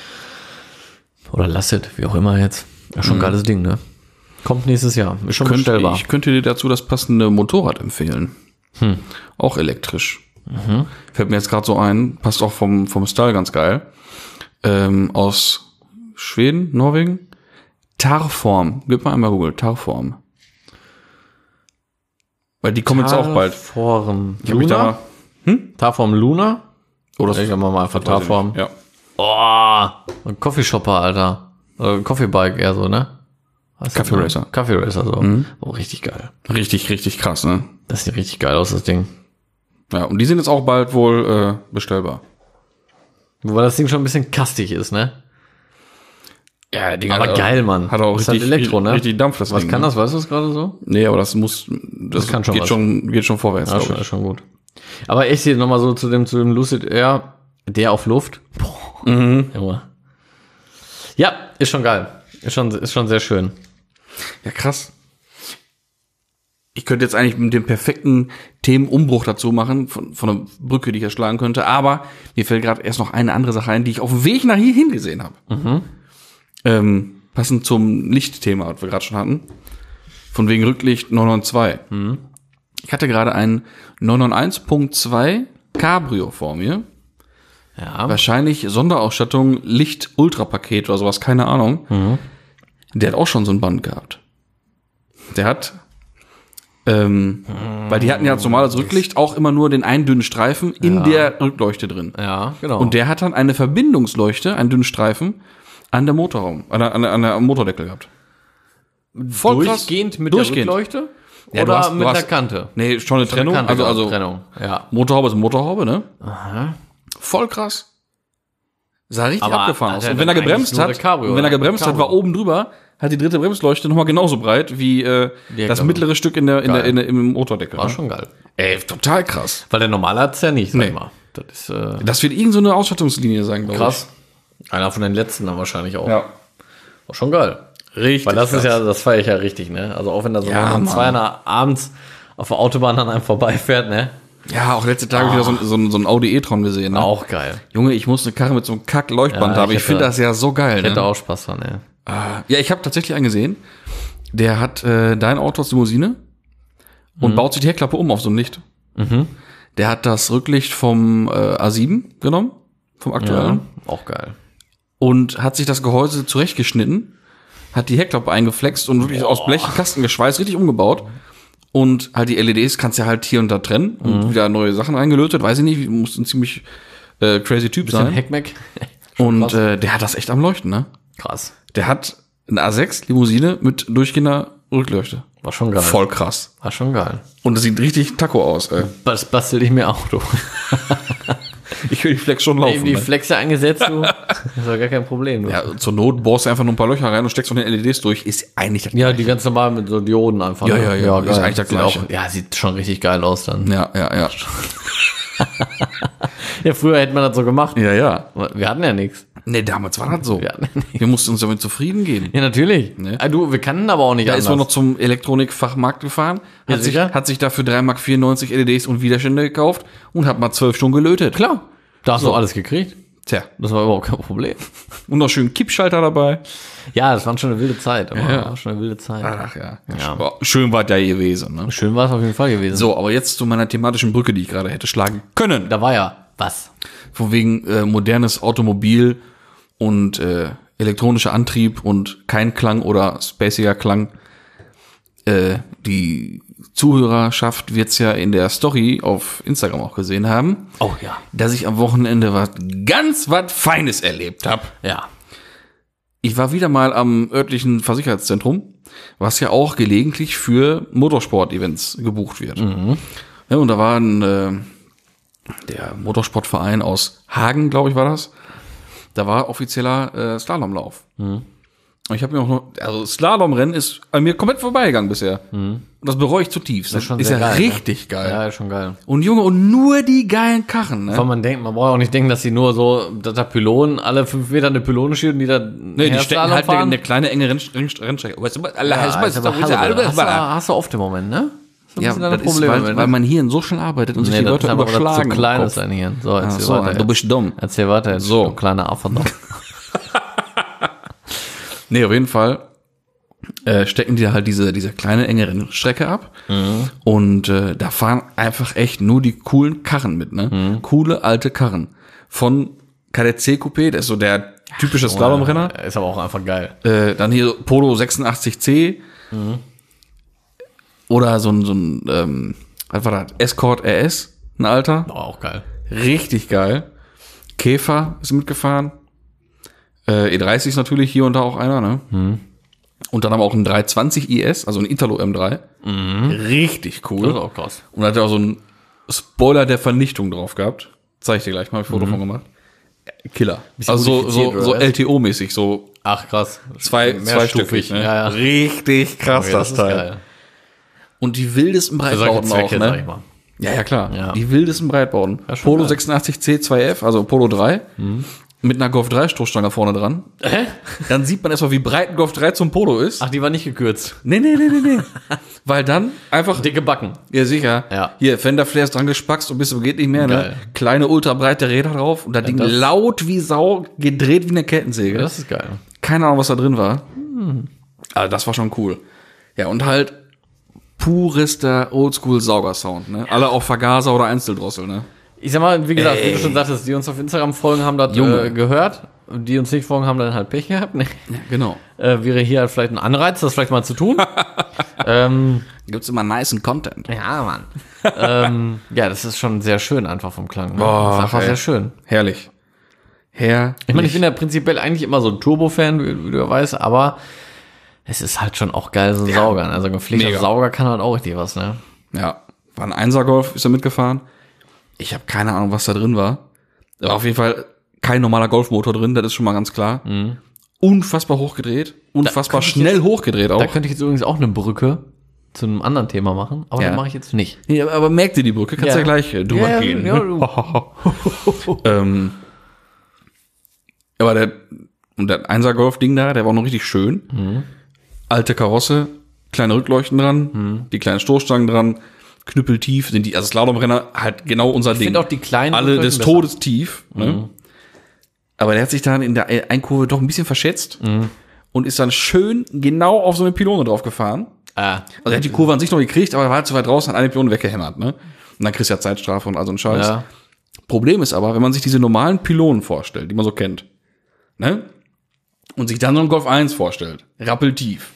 Oder Lasset, wie auch immer jetzt. Ja, schon ein mhm. geiles Ding, ne? Kommt nächstes Jahr. Ist schon könnte, bestellbar. Ich könnte dir dazu das passende Motorrad empfehlen. Hm. Auch elektrisch. Mhm. Fällt mir jetzt gerade so ein, passt auch vom, vom Style ganz geil. Ähm, aus Schweden, Norwegen. Tarform. Gib mal einmal Google. Tarform. Weil die kommen jetzt auch bald. Tarform. Ich hab mich da mal, hm? Tarform Luna? Oder oh, ich mal mal einfach Tarform. Ja. Oh, ein Coffeeshopper, Alter. Oder Coffeebike eher so, ne? Kaffee Racer. Kaffee Racer, so. Mhm. Oh, richtig geil. Richtig, richtig krass, ne? Das sieht richtig geil aus, das Ding. Ja, und die sind jetzt auch bald wohl äh, bestellbar. Wobei das Ding schon ein bisschen kastig ist, ne? Ja, der Ding aber hat geil, Mann. Hat auch das richtig, ist halt Elektro, ne? richtig Dampf, das Was Ding, kann ne? das? Weißt du das gerade so? Nee, aber das muss, das, das kann schon, geht was. schon, geht schon vorwärts, ja, schon, ist schon gut. Aber echt hier nochmal so zu dem, zu dem Lucid Air, der auf Luft. Boah. Mhm. Junge. Ja, ist schon geil. Ist schon, ist schon sehr schön. Ja, krass. Ich könnte jetzt eigentlich mit dem perfekten Themenumbruch dazu machen, von, von einer Brücke, die ich erschlagen könnte, aber mir fällt gerade erst noch eine andere Sache ein, die ich auf dem Weg nach hier hingesehen habe. Mhm. Ähm, passend zum Lichtthema, was wir gerade schon hatten. Von wegen Rücklicht neun neun zwei. Mhm. Ich hatte gerade einen neun neun eins Punkt zwei Cabrio vor mir. Ja. Wahrscheinlich Sonderausstattung, Licht-Ultra-Paket oder sowas, keine Ahnung. Mhm. Der hat auch schon so ein Band gehabt. Der hat, ähm, mhm. weil die hatten ja als normales Rücklicht auch immer nur den einen dünnen Streifen in ja. der Rückleuchte drin. Ja, genau. Und der hat dann eine Verbindungsleuchte, einen dünnen Streifen, an der Motorraum, an der, an der, an der Motordeckel gehabt. Voll durchgehend krass. Mit durchgehend. Der Rückleuchte? Ja, oder hast, mit hast, der Kante? Nee, schon eine schon Trennung. Eine also, also Trennung. Ja. Motorhaube ist Motorhaube, ne? Aha. Voll krass. Sah richtig Aber abgefahren hat aus. er Und wenn er dann gebremst eigentlich nur hat, eine Cabrio, und wenn er oder? gebremst hat, Cabrio. war oben drüber, hat die dritte Bremsleuchte nochmal genauso breit wie äh, Die das Heckklappe. mittlere Stück in der, in der, Geil. in der, im Motordeckel. War ne? schon geil. Ey, total krass. Weil der normale hat's ja nicht, sag Nee. ich mal. Das ist äh, Das wird irgend so eine Ausstattungslinie sein, glaube krass. Einer von den letzten dann wahrscheinlich auch. ich. Ja. War schon geil. Richtig. Weil das krass. ist ja, das feiere ich ja richtig, ne? Also auch wenn da so Ja, um Mann. zwei Uhr abends auf der Autobahn an einem vorbeifährt, ne? Ja, auch letzte Tage wieder so, ein- so, ein- so ein Audi e-tron gesehen. Ne? Auch geil. Junge, ich muss eine Karre mit so einem Kack-Leuchtband Ja, haben. ich Ich finde hätte- das ja so geil. Ich hätte Ne? auch Spaß dran, ne? Ja, ich habe tatsächlich einen gesehen. Der hat äh, dein Auto als Limousine und baut sich die Heckklappe um auf so ein Licht. Der hat das Rücklicht vom äh, A sieben genommen, vom aktuellen, Ja, auch geil. und hat sich das Gehäuse zurechtgeschnitten, hat die Heckklappe eingeflext und wirklich aus Blech Kasten geschweißt, richtig umgebaut. Und halt die L E Ds kannst du halt hier und da trennen und wieder neue Sachen eingelötet. Weiß ich nicht, muss ein ziemlich äh, crazy Typ Bisschen sein. Heckmeck. Und äh, der hat das echt am Leuchten, ne? Krass. Der hat eine A sechs Limousine mit durchgehender Rückleuchte. War schon geil. Voll krass. War schon geil. Und das sieht richtig Taco aus, ey. Das bastel ich mir Auto. Ich will die Flex schon Eben laufen. die Ne? Flexe eingesetzt, du. Das ist doch gar kein Problem, du. Ja, zur Not bohrst du einfach nur ein paar Löcher rein und steckst von den L E Ds durch. Ist eigentlich das Ja, die ganz normal mit so Dioden einfach. Ja, ne? ja, ja, geil. ist eigentlich das Sieht Gleiche. auch, ja, sieht schon richtig geil aus dann. Ja, ja, ja. Ja, früher hätte man das so gemacht. Ja, ja. Wir hatten ja nichts. Nee, damals war das so. Wir hatten ja nichts. Wir mussten uns damit zufrieden geben. Ja, natürlich. Ne? Ah, du, wir kannten aber auch nicht Da anders. ist man noch zum Elektronikfachmarkt gefahren, Ja, hat, sich, sicher. hat sich dafür drei Mark vierundneunzig L E Ds und Widerstände gekauft und hat mal zwölf Stunden gelötet. Klar. Da hast du alles gekriegt. Tja. Das war überhaupt kein Problem. Und noch schön Kippschalter dabei. Ja, das war schon eine wilde Zeit. Aber Ja. war schon eine wilde Zeit. Ach ja. Ja. Ja. Schön war der gewesen. Ne? Schön war es auf jeden Fall gewesen. So, aber jetzt zu meiner thematischen Brücke, die ich gerade hätte schlagen können. Da war ja was. Von wegen äh, modernes Automobil und äh, elektronischer Antrieb und kein Klang oder spaciger Klang. Äh, die Zuhörerschaft wird's ja in der Story auf Instagram auch gesehen haben, Oh ja. dass ich am Wochenende was ganz was Feines erlebt habe. Ja. Ich war wieder mal am örtlichen Versicherheitszentrum, was ja auch gelegentlich für Motorsport-Events gebucht wird. Ja, und da war ein, äh, der Motorsportverein aus Hagen, glaube ich, war das. Da war offizieller äh, Slalomlauf. Und ich habe mir auch noch, also Slalomrennen ist an mir komplett vorbeigegangen bisher. Und das bereue ich zutiefst. Das ist, schon ist sehr ja geil, ne? richtig geil. Ja, ist schon geil. Und Junge, und nur die geilen Karren, ne? Weil man denkt, man braucht auch nicht denken, dass die nur so, dass da Pylonen, alle fünf Meter eine Pylone stehen, die da Nee, die stecken halt in fahren. eine kleine, enge Renn Renn Rennstrecke. Weißt du, Allah, Ja, hast du- ist aber hast du- Halle, alles- hast, du, hast du oft im Moment, ne? So ein Ja, bisschen deine das ist, Probleme, weil, ne? weil mein Hirn so schnell arbeitet und sich Nee, die das Wörter ist aber, weil das überschlagen. zu im klein Kopf. ist dein Hirn. So, Ach erzähl so, weiter. du jetzt. bist dumm. Erzähl weiter jetzt, So. du kleiner Affe noch. Nee, auf jeden Fall äh, stecken die halt diese, diese kleine, enge Rennstrecke ab. Und äh, da fahren einfach echt nur die coolen Karren mit, ne? Coole, alte Karren. Von K D C Coupé, das ist so der typische Slalomrenner. Ist aber auch einfach geil. Äh, dann hier Polo sechsundachtzig C. Oder so ein, so ein ähm, was war das? Escort R S, ein alter. War auch geil. Richtig geil. Käfer ist mitgefahren. Äh, E dreißig ist natürlich hier und da auch einer, ne? Und dann haben wir auch einen dreihundertzwanzig I S, also ein Italo M drei. Richtig cool. Das ist auch krass. Und hat ja auch so einen Spoiler der Vernichtung drauf gehabt. Zeig ich dir gleich mal, hab ich ein Foto von gemacht. Killer. Bisschen Also so, so, modifiziert, so oder? L T O-mäßig, so Ach, krass. zwei, zweistufig. Ne? Ja, ja. Richtig krass, Okay, das, ist Teil. geil. Und die wildesten Für solche Breitbauten auch, Zwecke, sag ich ne? mal. Ja, ja, klar. Ja. Die wildesten Breitbauten. Ja, schon Polo geil. sechsundachtzig C zwei F, also Polo drei, mit einer Golf drei Stoßstange vorne dran. Hä? Dann sieht man erstmal, wie breit ein Golf drei zum Polo ist. Ach, die war nicht gekürzt. Nee, nee, nee, nee, nee. Weil dann einfach, Dicke Backen. ja sicher, Ja. hier Fender Flares dran gespackst und bis zum geht nicht mehr, ne? Geil. Kleine, ultrabreite Räder drauf und das Ding das- laut wie Sau, gedreht wie eine Kettensäge. Das ist geil. Keine Ahnung, was da drin war. Also das war schon cool. Ja, und halt purester Oldschool-Saugersound, ne? Alle auf Vergaser oder Einzeldrossel, ne? Ich sag mal, wie gesagt, wie du schon sagtest, die uns auf Instagram folgen, haben das Junge. äh, gehört. Die uns nicht folgen, haben dann halt Pech gehabt. Ne? Genau. Äh, wäre hier halt vielleicht ein Anreiz, das vielleicht mal zu tun. ähm, Gibt's immer nicen Content. ja, Mann. ähm, ja, das ist schon sehr schön einfach vom Klang. Ne? Boah, das ist einfach ey. sehr schön. Herrlich. Herrlich. Ich meine, ich bin ja prinzipiell eigentlich immer so ein Turbo-Fan, wie, wie du ja weißt, aber es ist halt schon auch geil, so ein Sauger. Ne? Also ein gepflegter mega. Sauger kann halt auch richtig was, ne? Ja, war ein Einser-Golf, ist er mitgefahren. Ich habe keine Ahnung, was da drin war. Aber auf jeden Fall kein normaler Golfmotor drin, das ist schon mal ganz klar. Mhm. Unfassbar hochgedreht, unfassbar schnell jetzt, hochgedreht auch. Da könnte ich jetzt übrigens auch eine Brücke zu einem anderen Thema machen, aber Ja. das mache ich jetzt nicht. Ja, aber merkt ihr die Brücke? Kannst ja, Ja. ja gleich äh, drüber Ja, gehen. ja, ne? ähm, aber der, und der Einser-Golf-Ding da, der war auch noch richtig schön. Mhm. Alte Karosse, kleine Rückleuchten dran, Mhm. die kleinen Stoßstangen dran, knüppeltief sind die, also Slalomrenner halt genau unser Ich Ding. finde auch die kleinen Alle Rückleuchten des besser. Todes tief. Ne? Mhm. Aber der hat sich dann in der Einkurve doch ein bisschen verschätzt Mhm. und ist dann schön genau auf so eine Pylone drauf gefahren. Ah. Also er hat die Kurve an sich noch gekriegt, aber er war halt zu weit draußen, hat eine Pylone weggehämmert, ne? Und dann kriegst du ja Zeitstrafe und all so ein Scheiß. Ja. Problem ist aber, wenn man sich diese normalen Pylonen vorstellt, die man so kennt, ne? Und sich dann so ein Golf eins vorstellt, rappeltief.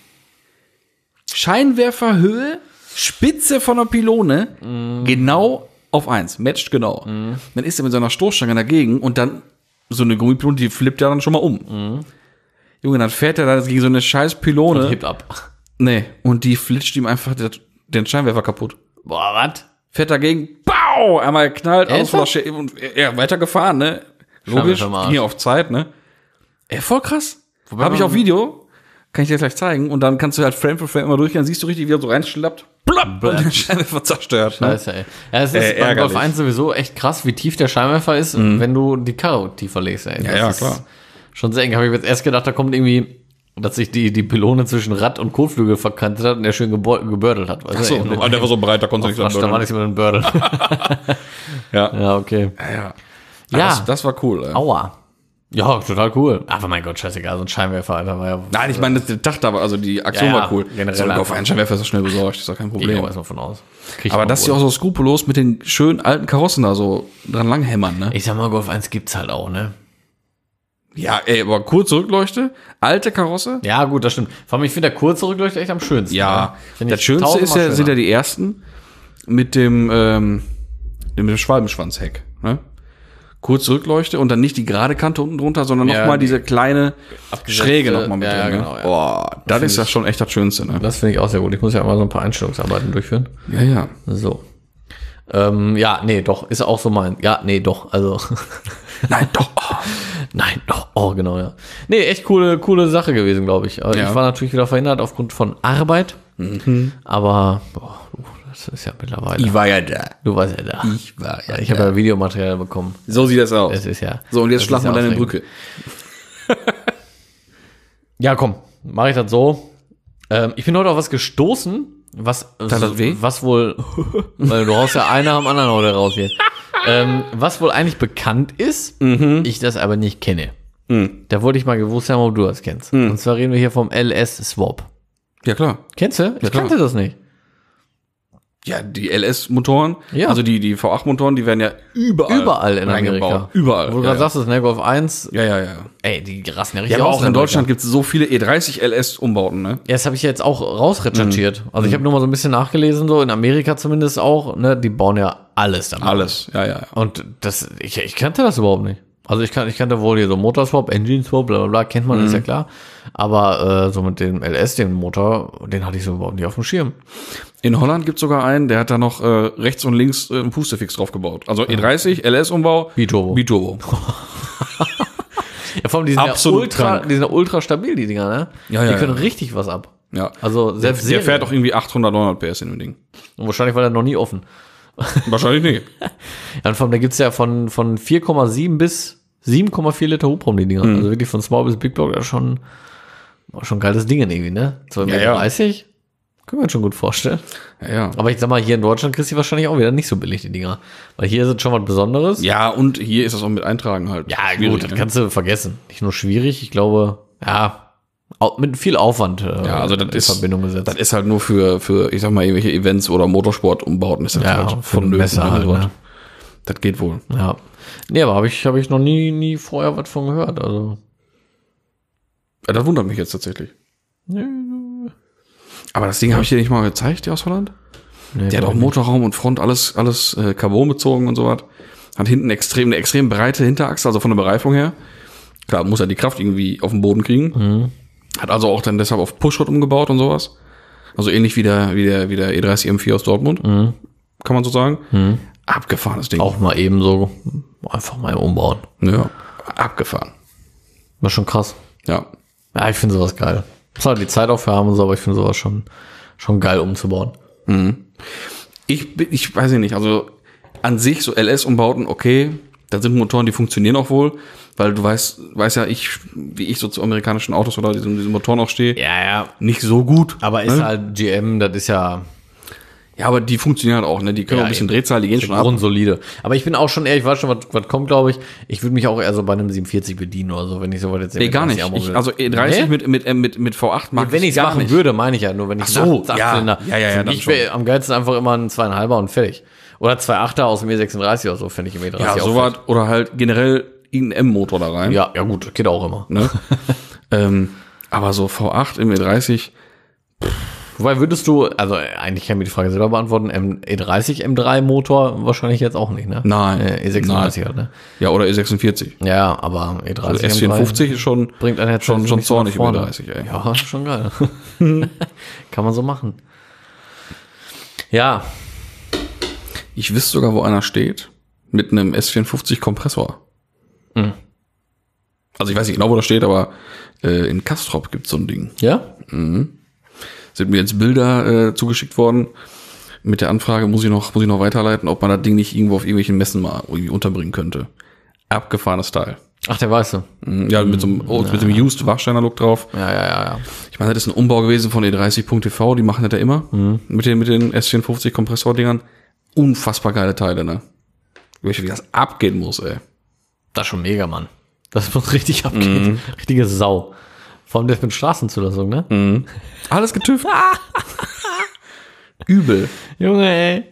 Scheinwerferhöhe, Spitze von der Pylone, Mhm. genau auf eins, matcht genau. Mhm. Dann ist er mit seiner Stoßstange dagegen und dann so eine Gummipylone, die flippt ja dann schon mal um. Mhm. Junge, dann fährt er da gegen so eine scheiß Pylone. Und hebt ab. Nee, und die flitscht ihm einfach der, den Scheinwerfer kaputt. Boah, was? Fährt dagegen, bau, einmal knallt, Ernsthaft? Ausflasche und ja, weitergefahren, ne? Logisch, Scheinwerfer im Arsch. ging ja auf Zeit, ne? Ey, voll krass. Wobei Habe ich man- auf Video, kann ich dir gleich zeigen und dann kannst du halt Frame für Frame immer durchgehen, dann siehst du richtig, wie er so reinschlappt, plapp, und den Scheinwerfer zerstört. Ne? Scheiße, ey. Ja, es ist Äh, beim ärgerlich. Golf eins sowieso echt krass, wie tief der Scheinwerfer ist, wenn du die Karre tiefer legst, ey. Ja, Das ja, ist klar. Schon sehr eng. Habe ich jetzt erst gedacht, da kommt irgendwie, dass sich die, die Pylone zwischen Rad und Kotflügel verkantet hat und der schön gebor- gebördelt hat. Weißt Achso, du, ey, der war so breit, da konnte ich da nicht war so nichts mit dem Bördel. Ja, Ja, okay. ja, ja. Ja. Das, das war cool, ey. Aua. Ja, total cool. Aber mein Gott, scheißegal, so ein Scheinwerfer, Alter, war ja. Nein, ich meine, das- der Tag da war, also die Aktion Ja, ja, war cool. generell So ein Golf einfach. eins Scheinwerfer ist so schnell besorgt, ist doch kein Gehe ich Problem. auch erstmal von aus. Krieg Aber man dass die wohl. auch so skrupellos mit den schönen alten Karossen da so dran langhämmern, ne? Ich sag mal, Golf eins gibt's halt auch, ne? Ja, ey, aber kurze Rückleuchte, alte Karosse. Ja, gut, das stimmt. Vor allem, ich finde der kurze Rückleuchte echt am schönsten. Ja, ne? Find das ich Schönste ist tausendmal ja, sind ja schöner. die ersten mit dem, ähm, mit dem Schwalbenschwanzheck, ne? Kurze Rückleuchte und dann nicht die gerade Kante unten drunter, sondern Ja, nochmal die diese kleine abgesetzte- Schräge nochmal mit ja, drin. genau, ne? ja. Boah, das ist ja schon echt das Schönste, ne? Das finde ich auch sehr gut. Ich muss ja mal so ein paar Einstellungsarbeiten durchführen. Ja, ja. So. Ähm, ja, nee, doch, ist auch so mein. Ja, nee, doch, also. Nein, doch. Oh. Nein, doch, oh, genau, ja. Nee, echt coole, coole Sache gewesen, glaube ich. Aber Ja. Ich war natürlich wieder verhindert aufgrund von Arbeit. Aber, boah, du, das ist ja mittlerweile. Ich war ja da. Du warst ja da. Ich war ja Ich habe ja Videomaterial bekommen. So sieht das aus. Das ist ja. So, und jetzt das schlag ist mal ja deine aufregend. Brücke. Ja, komm, mache ich das so. Ähm, ich bin heute auf was gestoßen, was, Tat das weh? was wohl, weil du haust ja einer am anderen heute raus hier. Ähm, was wohl eigentlich bekannt ist, Mhm. ich das aber nicht kenne. Da wollte ich mal gewusst haben, ob du das kennst. Mhm. Und zwar reden wir hier vom L S-Swap. Ja, klar. Kennst du? Ich klar. kannte das nicht. Ja, die L S-Motoren, Ja. also die, die V acht Motoren, die werden ja überall, Überall in reingebaut. Amerika. Überall. Wo du ja, gerade ja. sagst, das ne, Golf eins, ja, ja, ja. ey, die rasten ja richtig Ja, aber aus auch in Amerika. Deutschland gibt es so viele E dreißig L S-Umbauten, ne? Ja, das habe ich jetzt auch rausrecherchiert. Mhm. Also ich habe nur mal so ein bisschen nachgelesen, so in Amerika zumindest auch, ne, die bauen ja alles damit. Alles, ja, ja. Und das, ich, ich kannte das überhaupt nicht. Also ich, kann, ich kannte wohl hier so Motorswap, Engine Swap, bla bla bla, kennt man, ist ja klar. Aber äh, so mit dem L S, dem Motor, den hatte ich so überhaupt nicht auf dem Schirm. In Holland gibt es sogar einen, der hat da noch äh, rechts und links äh, einen Pustefix drauf gebaut. Also E dreißig, L S-Umbau, Biturbo. Biturbo. Ja, vor allem die sind Absolut ja ultra, krank. die sind ja ultra stabil, die Dinger, ne? Ja, die ja, können ja. richtig was ab. Ja. Also selbst Der Serie. fährt auch irgendwie achthundert, neunhundert P S in dem Ding. Und wahrscheinlich war der noch nie offen. Wahrscheinlich nicht. Ja, und vor allem, da gibt's ja von, von vier Komma sieben bis sieben Komma vier Liter Hubraum, die Dinger. Mhm. Also wirklich von Small bis Big Block, das ist schon, schon ein geiles Ding irgendwie, ne? zwei Komma dreißig ja. Können wir uns schon gut vorstellen. Ja, ja. Aber ich sag mal, hier in Deutschland kriegst du die wahrscheinlich auch wieder nicht so billig, die Dinger. Weil hier ist es schon was Besonderes. Ja, und hier ist das auch mit Eintragen halt. Ja, schwierig, gut, das ne? kannst du vergessen. Nicht nur schwierig, ich glaube, ja, au- mit viel Aufwand äh, Ja, also das in ist, Verbindung gesetzt. das ist halt nur für, für, ich sag mal, irgendwelche Events oder Motorsport-Umbauten ist das Ja, halt für ein vonnöten, Messer halt, sowas. ne? Das geht wohl. Ja. Nee, aber habe ich, hab ich noch nie, nie vorher was von gehört. Also. Ja, das wundert mich jetzt tatsächlich. Aber das Ding habe ich dir nicht mal gezeigt, der aus Holland? Nee, Der hat auch Motorraum und Front, alles, alles äh, Carbon bezogen und so was. Hat hinten extrem, eine extrem breite Hinterachse, also von der Bereifung her. Klar, muss er die Kraft irgendwie auf den Boden kriegen. Mhm. Hat also auch dann deshalb auf Pushrod umgebaut und sowas. Also ähnlich wie der, wie der, wie der E dreißig M vier aus Dortmund. Mhm. Kann man so sagen. Mhm. Abgefahrenes Ding. Auch mal eben so einfach mal umbauen. Ja. abgefahren. War schon krass. Ja. Ja, ich finde sowas geil. Muss halt die Zeit dafür haben und so, aber ich finde sowas schon, schon geil umzubauen. Mhm. Ich, bin- ich weiß nicht, also an sich so L S-Umbauten, okay, da sind Motoren, die funktionieren auch wohl, weil du weißt, weißt ja, ich, wie ich so zu amerikanischen Autos oder diesen, diesen Motoren auch stehe, Ja, ja. nicht so gut. Aber ist ne? halt G M, das ist ja, Ja, aber die funktionieren halt auch, ne? Die können Ja, auch ein bisschen eben. Drehzahl, die gehen schon ab. grundsolide. Aber ich bin auch schon eher, ich weiß schon, was, was kommt, glaube ich. Ich würde mich auch eher so bei einem siebenundvierzig bedienen oder so, wenn ich so weit jetzt Nee, gar nicht. Ich, also E dreißig Nee? mit, mit, äh, mit, mit V acht mag Wenn ich ich es gar machen nicht. würde, meine ich ja nur, wenn ich Ach so, nach- ja. Achtzylinder- Ja, ja, ja, Für dann mich wäre am geilsten einfach immer ein zwei Komma fünfer und fertig. Oder zwei Komma achter aus dem E sechsunddreißig oder so, fände ich im E dreißig Ja, auch sowas. Oder halt generell irgendein M-Motor da rein. fett. Ja, ja gut, geht auch immer. Ne? ähm, aber so V acht im E dreißig, Wobei würdest du, also äh, eigentlich kann ich mir die Frage selber beantworten, M- E dreißig M drei Motor wahrscheinlich jetzt auch nicht, ne? Nein. Äh, E sechsunddreißig halt, ne? ja, oder E sechsundvierzig. Ja, aber E Also dreißig S vierundfünfzig ist schon, bringt einen jetzt schon, schon nicht so zornig nach im E vorne. dreißig, ey. Ja, schon geil. Kann man so machen. Ja, Ich wüsste sogar, wo einer steht. Mit einem S vierundfünfzig Kompressor. Mhm. Also ich weiß nicht genau, wo das steht, aber äh, in Castrop gibt's so ein Ding. ja? Sind mir jetzt Bilder äh, zugeschickt worden. Mit der Anfrage muss ich noch, muss ich noch weiterleiten, ob man das Ding nicht irgendwo auf irgendwelchen Messen mal irgendwie unterbringen könnte. Abgefahrenes Teil. Ach, der weiße. Mhm, Ja, mit so einem, oh, mit dem Used Warsteiner Look drauf. Ja, ja, ja, ja. Ich meine, das ist ein Umbau gewesen von E dreißig Punkt T V, die machen das ja immer. Mit den, mit den S vierundfünfzig Kompressordingern. Unfassbar geile Teile, ne? Wie das abgehen muss, ey. Das ist schon mega, Mann. Das muss richtig abgehen. Richtige Sau. Vor allem das mit Straßenzulassung, ne? Alles getüft. Übel. Junge, ey.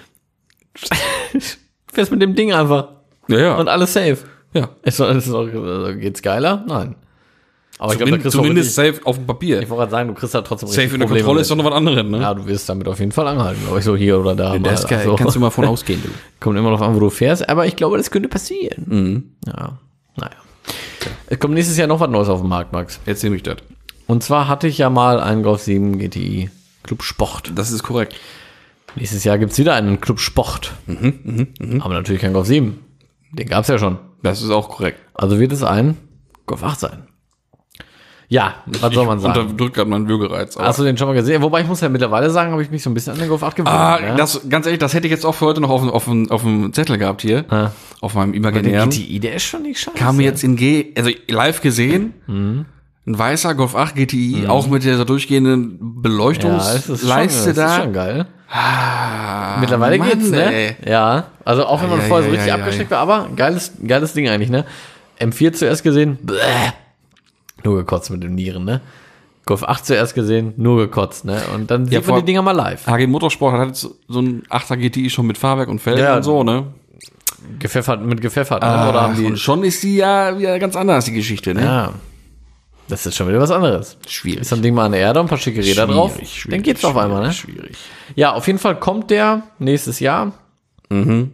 Fährst mit dem Ding einfach. Ja, ja. Und alles safe. ja. Ist, doch- ist doch, also geht's geiler? Nein. Aber ich glaube, da Zumindest, kriegst du auch zumindest richtig, safe auf dem Papier. ich wollte gerade sagen, du kriegst da trotzdem Safe richtig in der Probleme Kontrolle mit. ist doch noch was anderes, ne? Ja, du wirst damit auf jeden Fall anhalten, glaube ich, so hier oder da. Das mal. kann, Also, kannst du mal von ausgehen, du. kommt immer noch an, wo du fährst, aber ich glaube, das könnte passieren. Ja, naja. Es kommt nächstes Jahr noch was Neues auf den Markt, Max. Erzähl mich das. Und zwar hatte ich ja mal einen Golf sieben G T I Club Sport. Das ist korrekt. Nächstes Jahr gibt's wieder einen Club Sport. Aber natürlich kein Golf sieben. Den gab's ja schon. Das ist auch korrekt. Also wird es ein Golf acht sein. Ja, was soll man Ich sagen? unterdrück gerade meinen Würgereiz. aber- Hast du den schon mal gesehen? Wobei ich muss ja mittlerweile sagen, habe ich mich so ein bisschen an den Golf acht gewöhnt. Ah, ne? das, ganz ehrlich, das hätte ich jetzt auch für heute noch auf, dem- auf, dem- auf dem Zettel gehabt hier. Ja. Auf meinem der imaginären. G T I, der ist schon nicht scheiße. Kam mir jetzt in G, also live gesehen. Ein weißer Golf acht G T I, auch mit dieser durchgehenden ja, es ist Beleuchtungsleiste schon, das ist schon da. geil. Ah, Mittlerweile Mann, geht's, ne? ey. Ja, also auch wenn man Ei, vorher so ei, richtig ei, abgesteckt war, aber geiles, geiles Ding eigentlich, ne? M vier zuerst gesehen, bäh, nur gekotzt mit den Nieren, ne? Golf acht zuerst gesehen, nur gekotzt, ne? Und dann sieht man vor- die Dinger mal live. H G Motorsport hat jetzt so ein achter G T I schon mit Fahrwerk und Felgen Ja. und so, ne? Gepfeffert, mit gepfeffert, ne? Oder haben die, und schon ist die ja wieder ganz anders, die Geschichte, ne? ja. Das ist schon wieder was anderes. Schwierig. Ist so ein Ding mal an der Erde und ein paar schicke Räder drauf. Schwierig, Dann geht's auf einmal, ne? Schwierig. Ja, auf jeden Fall kommt der nächstes Jahr. Mhm.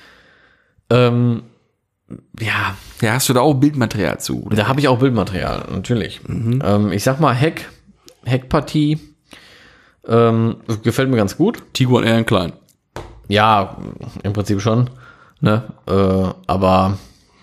Ähm, ja, Ja, hast du da auch Bildmaterial zu? Oder? da habe ich auch Bildmaterial, natürlich. Mhm. Ähm, ich sag mal, Heck, Heckpartie, ähm, gefällt mir ganz gut. Tiguan eher in klein. Ja, im Prinzip schon. Ne? Äh, aber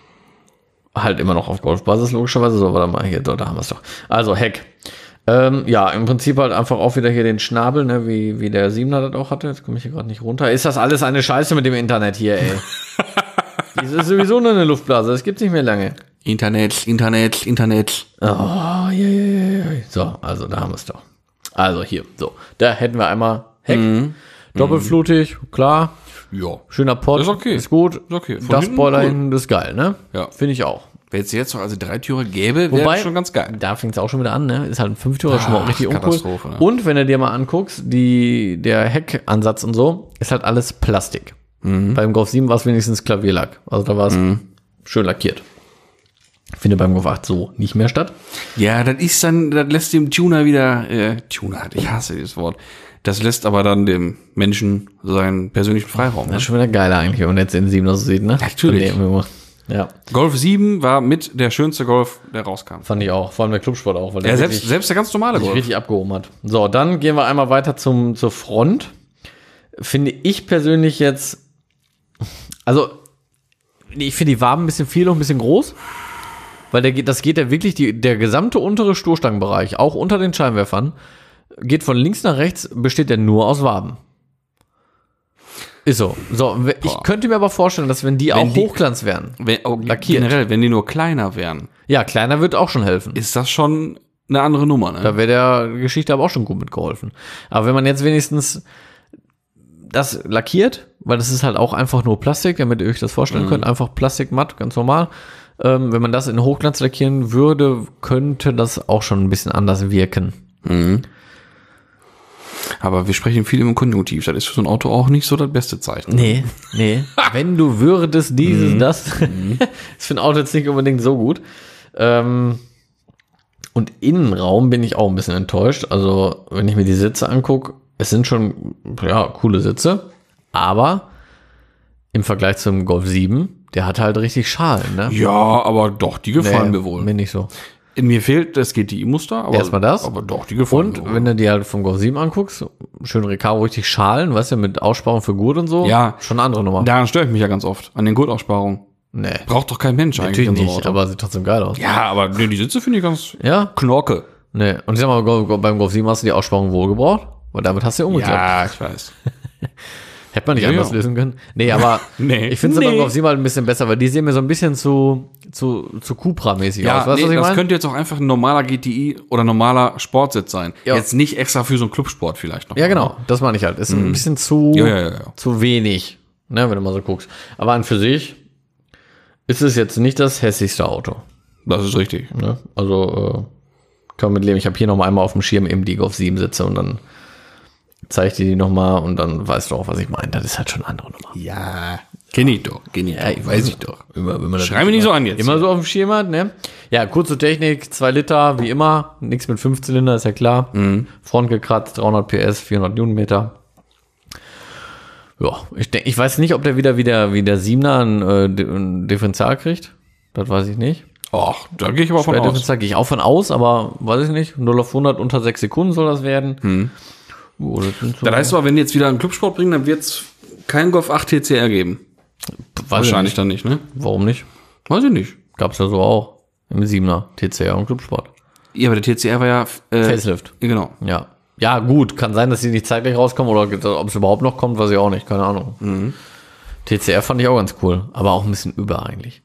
halt immer noch auf Golfbasis, logischerweise. So, warte mal, hier, da haben wir es doch. Also, Heck. Ähm, ja, im Prinzip halt einfach auch wieder hier den Schnabel, ne, wie, wie der Siebener das auch hatte. Jetzt komme ich hier gerade nicht runter. Ist das alles eine Scheiße mit dem Internet hier, ey? Das ist sowieso nur eine Luftblase, das gibt's nicht mehr lange. Internet, Internet, Internet. Oh, ja, ja, ja, ja. So, also da haben wir es doch. Also hier, so. Da hätten wir einmal Heck. Doppelflutig, klar. Ja. Schöner Pot. Ist okay. Ist gut. Ist okay. Von Das hinten Spoiler cool. hinten ist geil, ne? Ja. Finde ich auch. Wenn es jetzt noch also drei Türe gäbe, wäre Wobei, das schon ganz geil. da fängt es auch schon wieder an, ne? Ist halt ein Fünftürer schon mal Ach, richtig uncool. Katastrophe, ne? Und wenn du dir mal anguckst, die, der Heckansatz und so, ist halt alles Plastik. Mhm. Beim Golf sieben war es wenigstens Klavierlack. Also da war es schön lackiert. Findet beim Golf acht so nicht mehr statt. Ja, das ist dann, das lässt dem Tuner wieder, äh, Tuner, ich hasse dieses Wort. Das lässt aber dann dem Menschen seinen persönlichen Freiraum. Das Ne? ist schon wieder geiler eigentlich, wenn man jetzt den Siebener so sieht, ne? Natürlich. Von dem- Ja, Golf sieben war mit der schönste Golf, der rauskam. fand ich auch. Vor allem der Clubsport auch, weil der Ja, selbst, wirklich- selbst der ganz normale sich Golf. richtig abgehoben hat. So, dann gehen wir einmal weiter zum, zur Front. Finde ich persönlich jetzt, also ich finde die Waben ein bisschen viel und ein bisschen groß. Weil der geht, das geht ja wirklich, die, der gesamte untere Stoßstangenbereich, auch unter den Scheinwerfern, geht von links nach rechts, besteht der nur aus Waben. Ist so. So, ich Boah. könnte mir aber vorstellen, dass wenn die wenn auch die, Hochglanz wären, wenn, oh, generell, wenn die nur kleiner wären. Ja, kleiner wird auch schon helfen. Ist das schon eine andere Nummer, ne? Da wäre der Geschichte aber auch schon gut mitgeholfen. Aber wenn man jetzt wenigstens das lackiert, weil das ist halt auch einfach nur Plastik, damit ihr euch das vorstellen mhm. könnt, einfach Plastikmatt, ganz normal. Ähm, wenn man das in Hochglanz lackieren würde, könnte das auch schon ein bisschen anders wirken. Mhm. Aber wir sprechen viel im Konjunktiv. Das ist für so ein Auto auch nicht so das beste Zeichen. Nee, nee. Wenn du würdest dieses, mhm. das, mhm. ist für ein Auto jetzt nicht unbedingt so gut. Ähm, und Innenraum bin ich auch ein bisschen enttäuscht. Also, wenn ich mir die Sitze angucke, es sind schon, ja, coole Sitze. Aber im Vergleich zum Golf sieben, der hat halt richtig Schalen, ne? Ja, aber doch, die gefallen nee, mir wohl. Mir nicht so. Mir fehlt das G T I-Muster, aber, Erstmal das. aber doch, die gefallen Und mir wohl. wenn du dir halt vom Golf sieben anguckst, schön Recaro, richtig Schalen, weißt du, mit Aussparung für Gurt und so. Ja. Schon eine andere Nummer. Daran störe ich mich ja ganz oft, an den Gurtaussparungen. Nee. Braucht doch kein Mensch Natürlich eigentlich. nicht, aber sieht trotzdem geil aus. Ja, aber nee, die Sitze finde ich ganz ja? knorke. Nee, und ich sag mal, beim Golf sieben hast du die Aussparung wohl gebraucht, weil damit hast du ja umgeklappt. Ja, ich weiß. Hätte man nicht ja, anders ja. lösen können. Nee, aber nee. ich finde es nee. beim Golf sieben halt ein bisschen besser, weil die sehen mir so ein bisschen zu, zu, zu Cupra-mäßig ja, aus. Weißt du, nee, was ich das mein? könnte jetzt auch einfach ein normaler G T I oder normaler Sportsitz sein. Ja. Jetzt nicht extra für so einen Clubsport vielleicht noch. Ja, genau. Das meine ich halt. Ist Mhm. ein bisschen zu, ja, ja, ja, ja. zu wenig, ne, wenn du mal so guckst. Aber an für sich ist es jetzt nicht das hässlichste Auto. Das ist richtig. Ne? Also äh, kann man mit leben. Ich habe hier noch mal einmal auf dem Schirm eben die Golf sieben Sitze und dann zeige ich dir die noch mal und dann weißt du auch, was ich meine. Das ist halt schon eine andere Nummer. Ja, kenn ich doch. Kenn ich Ja, doch. Weiß ich doch. Immer, wenn man das Schrei mich nicht so an jetzt. Immer so auf dem Schirm hat, ne? Ja, kurze Technik, zwei Liter, wie immer. Nichts mit fünf Zylinder, ist ja klar. Mhm. Front gekratzt, dreihundert P S, vierhundert Newtonmeter. Ja, ich denke, ich weiß nicht, ob der wieder wie der, wie der Siebener ein, äh, ein Differential kriegt. Das weiß ich nicht. Ach, da gehe ich aber von aus. Differential gehe ich auch von aus, aber weiß ich nicht. null auf hundert unter sechs Sekunden soll das werden. Mhm. Oh, das sind so Das heißt aber, wenn die jetzt wieder einen Clubsport bringen, dann wird es kein Golf acht T C R geben. Weiß Wahrscheinlich dann nicht, ne? Warum nicht? Weiß ich nicht. Gab's ja so auch. Im Siebener T C R und Clubsport. Ja, aber der T C R war ja... Äh, Facelift. Genau. Ja. Ja, gut. Kann sein, dass die nicht zeitgleich rauskommen oder ob es überhaupt noch kommt, weiß ich auch nicht. Keine Ahnung. Mhm. T C R fand ich auch ganz cool. Aber auch ein bisschen über eigentlich.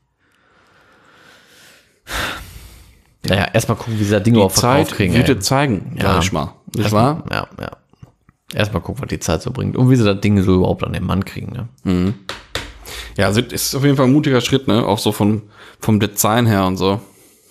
Naja, erstmal gucken, wie sie das Ding überhaupt verkauft kriegen. wird ey. es zeigen, Ja. sag ich mal. Nicht Erstmal- wahr? Ja, ja. Erstmal gucken, was die Zeit so bringt. Und wie sie das Ding so überhaupt an den Mann kriegen. Ne? Ja, also es ist auf jeden Fall ein mutiger Schritt, ne? Auch so vom, vom Design her und so.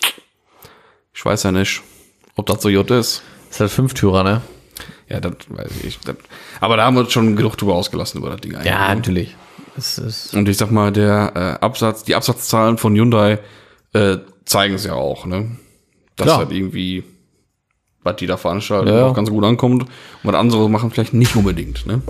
Ich weiß ja nicht, ob das so gut ist. Das ist halt Fünftürer, ne? Ja, das weiß ich. Das, aber da haben wir uns schon genug drüber ausgelassen, über das Ding eigentlich. Ja, natürlich. Es ist Und ich sag mal, der äh, Absatz, die Absatzzahlen von Hyundai äh, zeigen es ja auch, ne? Dass Klar. halt irgendwie, was die da veranstalten, Ja. auch ganz gut ankommt. Und was andere machen vielleicht nicht unbedingt, ne?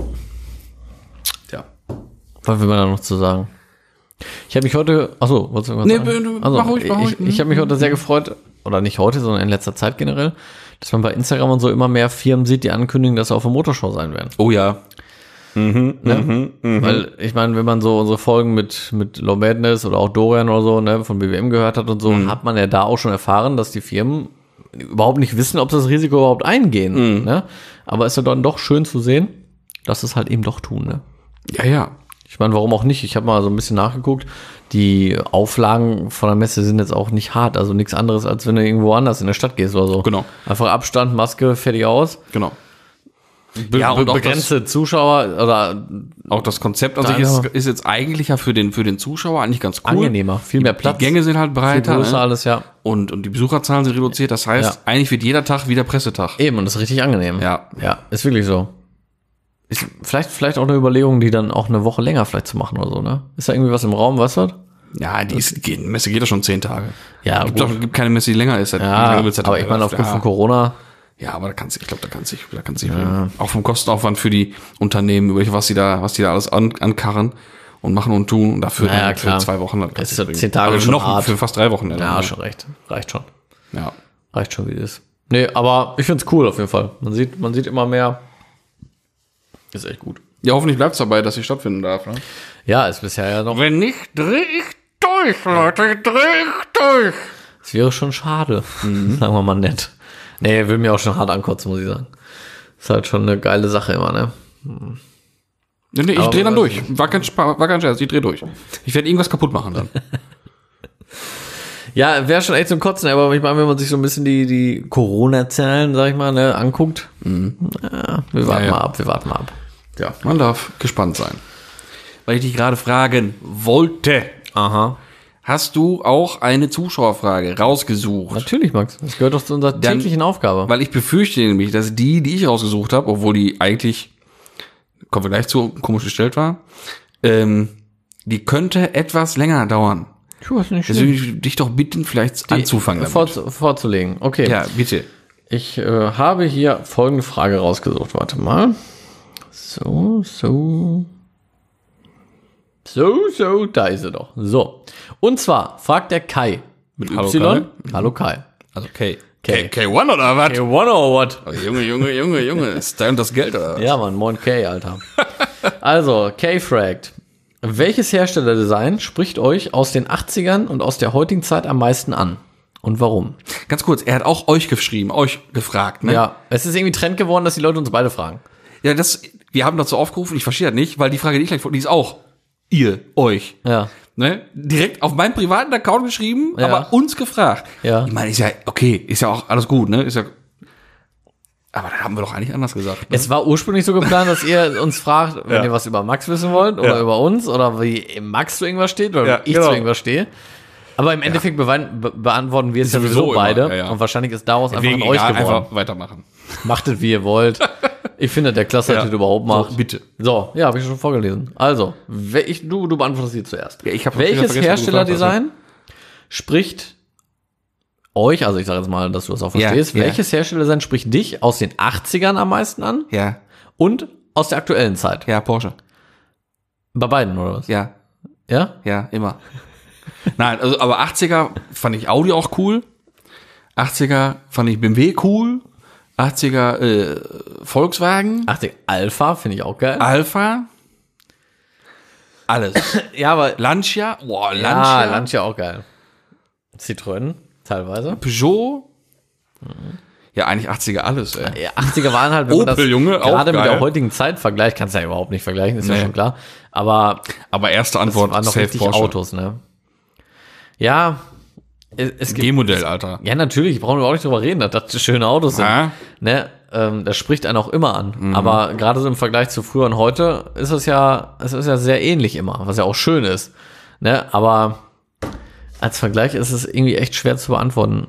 Ja. Was will man da noch zu sagen? Ich habe mich heute, achso, was soll ich Nee, sagen? mach Also, ruhig, mach ruhig. ich, ich habe mich heute sehr gefreut, oder nicht heute, sondern in letzter Zeit generell, dass man bei Instagram und so immer mehr Firmen sieht, die ankündigen, dass sie auf der Motorshow sein werden. Oh ja. Mhm, Ne? mhm, mhm. Weil, ich meine, wenn man so unsere Folgen mit, mit Low Madness oder auch Dorian oder so, ne, von B W M gehört hat und so, Mhm. hat man ja da auch schon erfahren, dass die Firmen überhaupt nicht wissen, ob sie das Risiko überhaupt eingehen. Mhm. Ne? Aber ist ja dann doch schön zu sehen, dass sie es halt eben doch tun. Ne? Ja, ja. Ich meine, warum auch nicht? Ich habe mal so ein bisschen nachgeguckt. Die Auflagen von der Messe sind jetzt auch nicht hart. Also nichts anderes, als wenn du irgendwo anders in der Stadt gehst oder so. Genau. Einfach Abstand, Maske, fertig aus. Genau. Be Ja, und be auch begrenzte Zuschauer oder Auch das Konzept an sich Deiner- ist, ist jetzt eigentlich ja für den, für den Zuschauer eigentlich ganz cool. angenehmer. Viel mehr Platz. Die Gänge sind halt viel breiter, größer ne? alles, ja. und, und die Besucherzahlen sind reduziert. Das heißt, Ja. eigentlich wird jeder Tag wieder Pressetag. Eben, und das ist richtig angenehm. Ja. Ja, ist wirklich so. Ist vielleicht, vielleicht auch eine Überlegung, die dann auch eine Woche länger vielleicht zu machen oder so, ne? Ist da irgendwie was im Raum, weißt du? Ja, die ist, die Messe geht ja schon zehn Tage. Ja, Gibt, gut. doch, gibt keine Messe, die länger ist. Seit- wie Ja, lange willst du das aber denn? ich meine, aufgrund ja. von Corona, Ja, aber da kannst du, ich glaube, da kannst du, da kannst du, auch vom Kostenaufwand für die Unternehmen, über was sie da, was die da alles an, ankarren und machen und tun und dafür Naja, dann für klar. zwei Wochen. Das Es kannst ist du ja bringen. zehn Tage also schon noch hart. für fast drei Wochen. ja, schon recht. Reicht schon. Ja. Reicht schon, wie es ist. Nee, aber ich find's cool auf jeden Fall. Man sieht, man sieht immer mehr. Ist echt gut. Ja, hoffentlich bleibt es dabei, dass sie stattfinden darf. Ne? Ja, ist bisher ja noch. Wenn nicht, dreh ich durch, Leute, dreh ich durch. Das wäre schon schade. Mhm. Sagen wir mal nett. Nee, will mir auch schon hart ankotzen, muss ich sagen. Ist halt schon eine geile Sache immer, ne? Nee, nee, ich dreh dann durch. War kein, Spa- war kein Scherz, ich dreh durch. Ich werde irgendwas kaputt machen dann. Ja, wäre schon echt zum Kotzen, aber ich meine, wenn man sich so ein bisschen die, die Corona-Zahlen, sag ich mal, ne, anguckt, mhm. ja, wir warten ja, ja. mal ab, wir warten mal ab. Ja, man darf gespannt sein. Weil ich dich gerade fragen wollte. Aha. Hast du auch eine Zuschauerfrage rausgesucht? Natürlich, Max. Das gehört doch zu unserer Dann, täglichen Aufgabe. Weil ich befürchte nämlich, dass die, die ich rausgesucht habe, obwohl die eigentlich, kommen wir gleich zu, komisch gestellt war, ähm, die könnte etwas länger dauern. Du hast nicht Deswegen würde ich dich doch bitten, vielleicht die anzufangen damit. Vor, vorzulegen. Okay. Ja, bitte. Ich äh, habe hier folgende Frage rausgesucht. Warte mal. So, so. So, so, da ist sie doch. So. Und zwar fragt der Kai mit Hallo Y. Kai. Hallo Kai. Also K. K. K eins oder was? K eins oder what? Oh, Junge, Junge, Junge, Junge. Ist da und das Geld oder was? Ja, Mann, moin K, Alter. Also, K fragt. Welches Herstellerdesign spricht euch aus den achtzigern und aus der heutigen Zeit am meisten an? Und warum? Ganz kurz, er hat auch euch geschrieben, euch gefragt, ne? Ja, es ist irgendwie Trend geworden, dass die Leute uns beide fragen. Ja, das, wir haben dazu aufgerufen, ich verstehe das nicht, weil die Frage, die ich gleich vor, die ist auch ihr, euch. Ja. Ne? Direkt auf meinem privaten Account geschrieben, Ja. aber uns gefragt. Ja. Ich meine, ist ja, okay, ist ja auch alles gut, ne? Ist ja, aber da haben wir doch eigentlich anders gesagt. Ne? Es war ursprünglich so geplant, dass ihr uns fragt, wenn Ja. ihr was über Max wissen wollt oder Ja. über uns oder wie Max zu irgendwas steht oder Ja, ich genau. zu irgendwas stehe. Aber im Endeffekt bewein- be beantworten wir es Ist sowieso sowieso beide. immer, ja, ja. Und wahrscheinlich ist daraus einfach Deswegen an euch egal, geworden. einfach weitermachen. Macht es, wie ihr wollt. Ich finde, der klasse, dass Ja. ihr das überhaupt macht. So, bitte. So, ja, habe ich schon vorgelesen. Also, wel- ich, du, du beantwortest hier zuerst. Ja, ich hab Welches vergessen, was du Herstellerdesign spricht euch, also ich sage jetzt mal, dass du das auch Ja, verstehst, ja. welches Herstellerdesign spricht dich aus den achtzigern am meisten an Ja, und aus der aktuellen Zeit? ja, Porsche. Bei beiden, oder was? Ja, Ja? ja, immer. Nein, also, aber achtziger fand ich Audi auch cool. achtziger fand ich B M W cool. achtziger äh, Volkswagen. achtzig Alpha finde ich auch geil. Alpha. Alles. Ja, aber Lancia. Boah, ja, Lancia. Lancia auch geil. Citroën teilweise. Peugeot. Ja, eigentlich achtziger alles, ey. Ja, achtziger waren halt, wenn man Opel, das Junge, auch gerade mit geil. der heutigen Zeit vergleicht, kannst du ja überhaupt nicht vergleichen, ist ja Nee. schon klar. Aber Aber erste das Antwort, waren noch safe richtig Porsche. Autos, ne? Ja, es, es gibt G-Modell, Alter. ja, natürlich, brauchen wir auch nicht drüber reden, dass das schöne Autos sind. Ja. Ne? Ähm, das spricht einen auch immer an. Mhm. Aber gerade so im Vergleich zu früher und heute ist es ja, es ist ja sehr ähnlich immer, was ja auch schön ist. Ne? Aber als Vergleich ist es irgendwie echt schwer zu beantworten.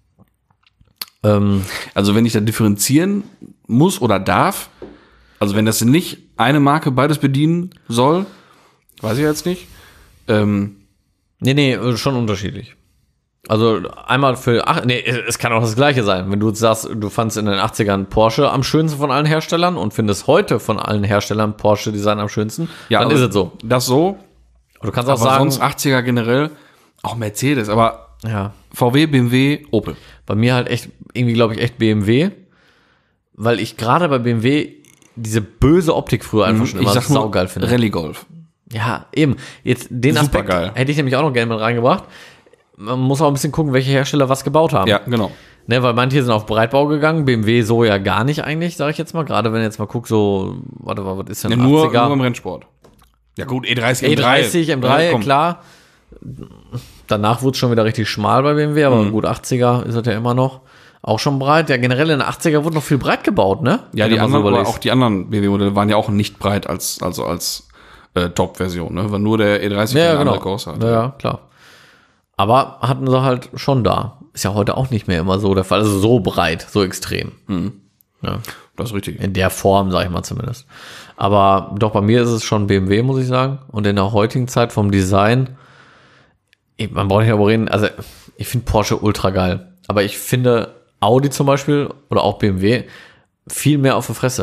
Ähm, Also wenn ich da differenzieren muss oder darf, also wenn das nicht eine Marke beides bedienen soll, weiß ich jetzt nicht. Ähm, nee, nee, schon unterschiedlich. Also einmal für, ach, nee, es kann auch das Gleiche sein. Wenn du jetzt sagst, du fandst in den achtzigern Porsche am schönsten von allen Herstellern und findest heute von allen Herstellern Porsche Design am schönsten, ja, dann aber ist es so. Das so. Und du kannst auch Aber sagen, sonst achtziger generell, auch Mercedes, aber ja, V W, B M W, Opel. bei mir halt echt, irgendwie glaube ich echt B M W, weil ich gerade bei B M W diese böse Optik früher einfach schon Ich immer sag nur saugeil finde. Rallye Golf. Ja, eben. Jetzt den Aspekt Supergeil. hätte ich nämlich auch noch gerne mit reingebracht. Man muss auch ein bisschen gucken, welche Hersteller was gebaut haben. Ja, genau. Ne, weil manche sind auf Breitbau gegangen, B M W so ja gar nicht eigentlich, sage ich jetzt mal. Gerade wenn du jetzt mal guckst, so, warte mal, was ist denn Ja, ein nur, achtziger? nur im Rennsport. Ja gut, E dreißig, E dreißig, M drei, Ja, komm. klar. Danach wurde es schon wieder richtig schmal bei B M W, aber gut, achtziger ist das ja immer noch. Auch schon breit. Ja, generell in den achtziger wurde noch viel breit gebaut, ne? Ja, Wenn die du mal anderen, aber überlegst. auch die anderen B M W-Modelle waren ja auch nicht breit als, also als äh, Top-Version, ne? War nur der E dreißig Ja, ja, eine genau. andere Größe hatte. Ja, ja, klar. Aber hatten sie halt schon da. Ist ja heute auch nicht mehr immer so der Fall. Also so breit, so extrem. Ja. Das ist richtig. In der Form, sag ich mal zumindest. Aber doch, bei mir ist es schon B M W, muss ich sagen. Und in der heutigen Zeit vom Design, ich- man braucht nicht darüber reden, also ich finde Porsche ultra geil. Aber ich finde Audi zum Beispiel oder auch B M W viel mehr auf der Fresse.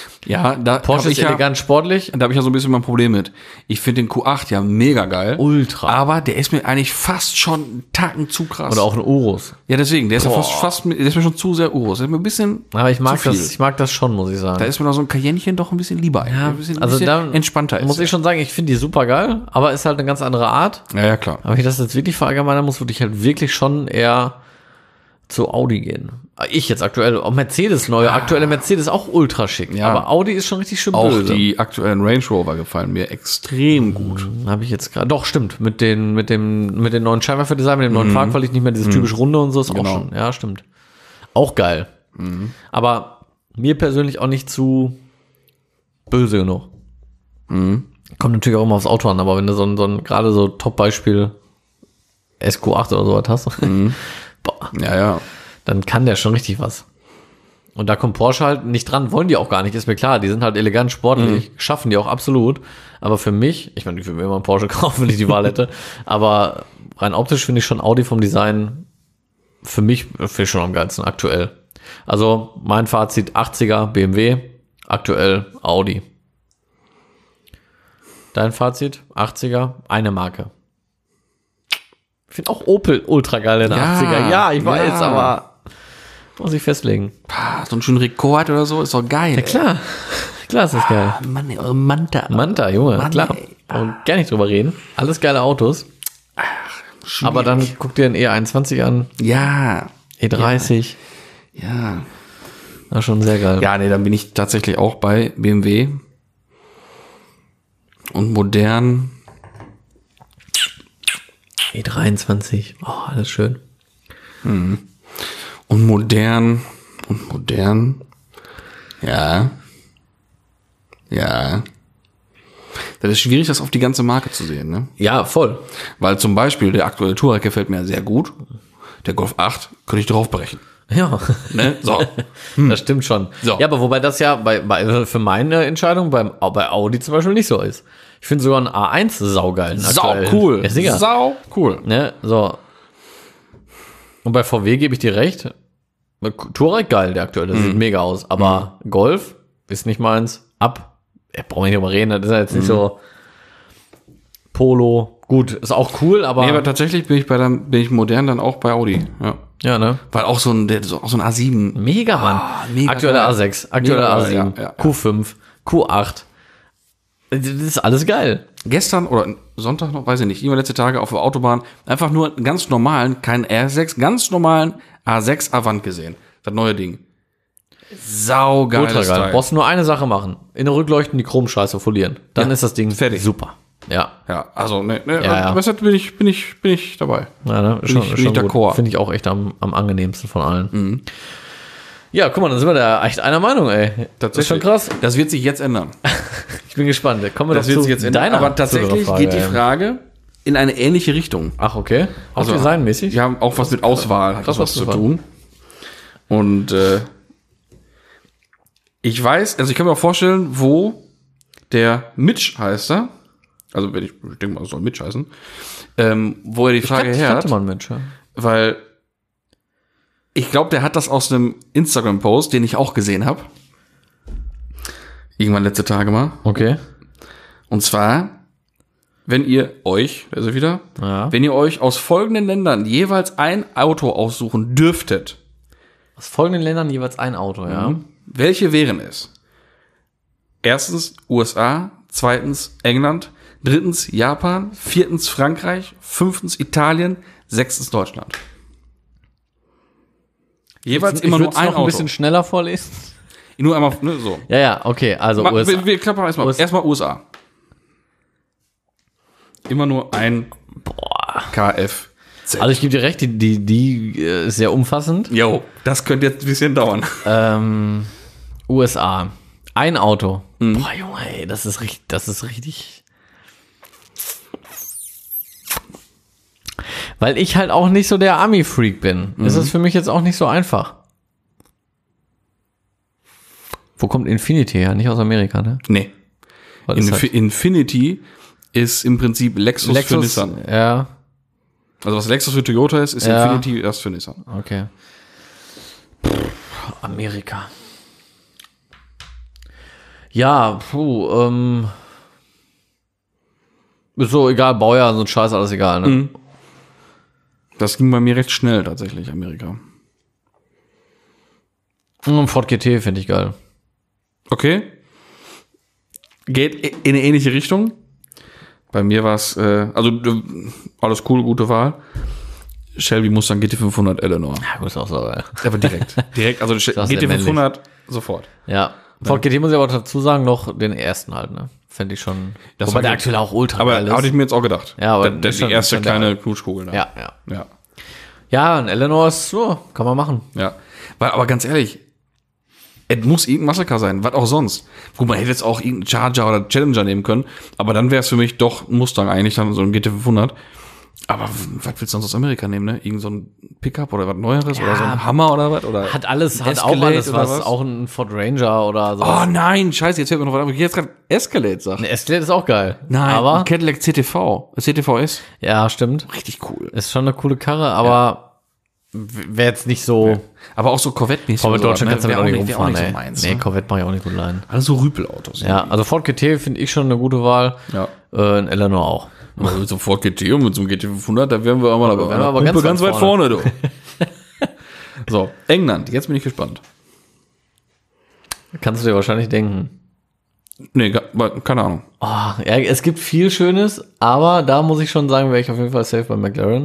Ja, da Porsche hab ist ich ja, elegant sportlich. da habe ich ja so ein bisschen mein Problem mit. Ich finde den Q acht ja mega geil. Ultra. Aber der ist mir eigentlich fast schon einen Tacken zu krass. Oder auch ein Urus. Ja, deswegen, der ist ja Boah. fast, fast, der ist mir schon zu sehr Urus. Der ist mir ein bisschen Aber ich mag zu viel. das, ich mag das schon, muss ich sagen. Da ist mir noch so ein Cayennechen doch ein bisschen lieber. Ja, ein bisschen, ein also bisschen da entspannter ist. muss ich schon sagen, ich finde die super geil, aber ist halt eine ganz andere Art. Ja, ja, klar. Aber wenn ich das jetzt wirklich verallgemeinern muss, würde ich halt wirklich schon eher zu Audi gehen. Ich jetzt aktuell, auch Mercedes, neue, aktuelle Mercedes auch ultra schick. Ja. Aber Audi ist schon richtig schön Auch böse. die aktuellen Range Rover gefallen mir extrem gut. Habe ich jetzt gerade, doch, stimmt, mit den, mit dem, mit den neuen Scheinwerferdesign, mit dem neuen Fahrqualität, nicht mehr dieses typisch runde und so, ist Genau. auch schon, ja, stimmt. Auch geil. Aber mir persönlich auch nicht zu böse genug. Kommt natürlich auch immer aufs Auto an, aber wenn du so ein, so ein gerade so Top-Beispiel S Q acht oder sowas hast, boah, Ja, ja. dann kann der schon richtig was. Und da kommt Porsche halt nicht dran, wollen die auch gar nicht, ist mir klar. Die sind halt elegant, sportlich, schaffen die auch absolut. Aber für mich, ich meine, ich würde mir immer einen Porsche kaufen, wenn ich die Wahl hätte, aber rein optisch finde ich schon Audi vom Design für mich finde ich schon am geilsten aktuell. Also mein Fazit, achtziger B M W, aktuell Audi. Dein Fazit, achtziger, eine Marke. Ich finde auch Opel ultra geil in den Ja, achtziger. Ja, ich weiß, ja. aber muss ich festlegen. Ah, so ein schöner Rekord oder so, ist doch geil. Ja, klar. Klar ist das geil. ey. Mann, ey, eure Manta. Manta, Junge, Mann, klar. ey. Und gar nicht drüber reden. Alles geile Autos. Schwierig. Aber dann guck dir den E einundzwanzig an. Ja. E dreißig. Ja. Na, schon sehr geil. Ja, nee, dann bin ich tatsächlich auch bei B M W. Und modern. E dreiundzwanzig. Oh, alles schön. Und modern. Und modern. Ja. Ja. Das ist schwierig, das auf die ganze Marke zu sehen, ne? Ja, voll. Weil zum Beispiel der aktuelle Touareg gefällt mir sehr gut. Der Golf acht könnte ich draufbrechen. Ja. Ne? So. Das stimmt schon. So. Ja, aber wobei das ja bei, bei für meine Entscheidung beim, bei Audi zum Beispiel nicht so ist. Ich finde sogar ein A eins saugeil. Sau cool. Ja, sicher. Sau cool. Ne, so. Und bei V W gebe ich dir recht. Touareg geil, der aktuelle, sieht mega aus. Aber Golf ist nicht meins. Ab. Ja, brauchen wir nicht drüber reden, das ist ja jetzt nicht so Polo. Gut, ist auch cool, aber. Nee, aber tatsächlich bin ich bei der, bin ich modern dann auch bei Audi. Ja. Ja, ne? Weil auch so ein, der, so, auch so ein A sieben. Mega, Mann. Ah, mega aktueller geil. A sechs, aktueller Mega A geil, sieben, ja, ja, ja. Q fünf, Q acht. Das ist alles geil. Gestern oder Sonntag noch, weiß ich nicht, immer letzte Tage auf der Autobahn einfach nur einen ganz normalen, keinen R sechs, ganz normalen A sechs Avant gesehen. Das neue Ding. Saugeil. Ultra geil. Brauchst nur eine Sache machen. In der Rückleuchten die Chromscheiße folieren. Dann Ja, ist das Ding fertig. super. Ja. Ja, also, ne, ne, Ja, ja. deshalb bin ich, bin ich, bin ich dabei. Ja, ne? Schon, ich- bin schon ich gut. d'accord. Finde ich auch echt am, am angenehmsten von allen. Ja, guck mal, dann sind wir da echt einer Meinung, ey. Das ist schon krass. Das wird sich jetzt ändern. Ich bin gespannt. Kommen wir Das doch wird zu sich jetzt ändern. deiner Aber tatsächlich Frage, geht die ey. Frage in eine ähnliche Richtung. Ach, okay. Auch Also, designmäßig? Wir haben auch was mit Auswahl, hat krass, das was was zu du tun. Und äh, ich weiß, also ich kann mir auch vorstellen, wo der Mitch heißt er, also wenn ich, ich denke mal, es soll Mitch heißen, ähm, wo er die Frage ich her kannte hat, man Mensch, ja. weil ich glaube, der hat das aus einem Instagram-Post, den ich auch gesehen habe. Irgendwann letzte Tage mal. Okay. Und zwar, wenn ihr euch, also wieder, Ja. wenn ihr euch aus folgenden Ländern jeweils ein Auto aussuchen dürftet, Aus folgenden Ländern jeweils ein Auto, ja. welche wären es? Erstens U S A, zweitens England, drittens Japan, viertens Frankreich, fünftens Italien, sechstens Deutschland. Jeweils Ich immer nur würd's ein noch ein Auto. bisschen schneller vorlesen. Nur einmal, ne, so. Ja, ja, okay, also Ma- U S A. Wir, wir klappern erstmal. U S A. Erstmal U S A. Immer nur ein K F Z. Also ich gebe dir recht, die, die, die äh, ist sehr umfassend. Jo, das könnte jetzt ein bisschen dauern. Ähm, U S A. Ein Auto. Boah, Junge, ey, das ist richtig, das ist richtig. Weil ich halt auch nicht so der Ami-Freak bin, ist es für mich jetzt auch nicht so einfach. Wo kommt Infinity her? Nicht aus Amerika, ne? Nee. Was ist Infi- Infinity ist im Prinzip Lexus, das? für Lexus, Nissan. ja, Also was Lexus für Toyota ist, ist Ja. Infinity das für Nissan. okay. Pff, Amerika. Ja, puh, ähm. Ist so egal, Baujahr, so ein Scheiß, alles egal, ne? Mhm. Das ging bei mir recht schnell tatsächlich, Amerika. Und Ford G T finde ich geil. Okay. Geht in eine ähnliche Richtung. Bei mir war es, äh, also äh, alles cool, gute Wahl. Shelby Mustang G T fünfhundert Eleanor. Ja, gut, ist auch so geil. Aber direkt. direkt, also auch G T sehr fünfhundert sofort. Ja. Ford G T muss ich aber dazu sagen, noch den ersten halt, ne? Fände ich schon. Das Wobei hab der ich- aktuell auch ultra Aber geil ist. hatte ich mir jetzt auch gedacht. Ja, aber der, der ist die schon- erste schon der kleine Alt. Knutschkugel da. ja, ja. Ja. Ja, ein Eleanor ist so, kann man machen. Ja. Weil, aber ganz ehrlich, es muss irgendein Massaker sein, was auch sonst. Gut, man hätte jetzt auch irgendeinen Charger oder Challenger nehmen können, aber dann wäre es für mich doch ein Mustang eigentlich, dann so ein G T fünfhundert. Aber was willst du sonst aus Amerika nehmen, ne? Irgend so ein Pickup oder was Neueres Ja. oder so ein Hammer oder was? Oder Hat alles, hat auch Escalade alles oder was, was? auch ein Ford Ranger oder so. Oh nein, scheiße, jetzt hört mir noch was, aber ich jetzt gerade Escalade sag. Ein Escalade ist auch geil. Nein, aber, ein Cadillac C T V, C T V S. ja, stimmt. Richtig cool. Ist schon eine coole Karre, aber wäre jetzt nicht so. Aber auch so Corvette-mäßig. Corvette oder Deutschland so, kannst du ne? damit auch Wär nicht wär auch rumfahren, nicht ey. so meins. Nee, Ne? Corvette mache ich auch nicht gut leiden. Also so Rüpelautos. Ja, also Ford G T finde ich schon eine gute Wahl. Ja. Äh, ein Eleanor auch. Also mit so einem Ford G T und mit so einem G T fünfhundert, da wären wir aber, aber, wären wir aber Pumpe ganz ganz weit weit vorne, du. So, England, jetzt bin ich gespannt. Kannst du dir wahrscheinlich denken. Nee, ga- keine Ahnung. Oh, ja, es gibt viel Schönes, aber da muss ich schon sagen, wäre ich auf jeden Fall safe bei McLaren.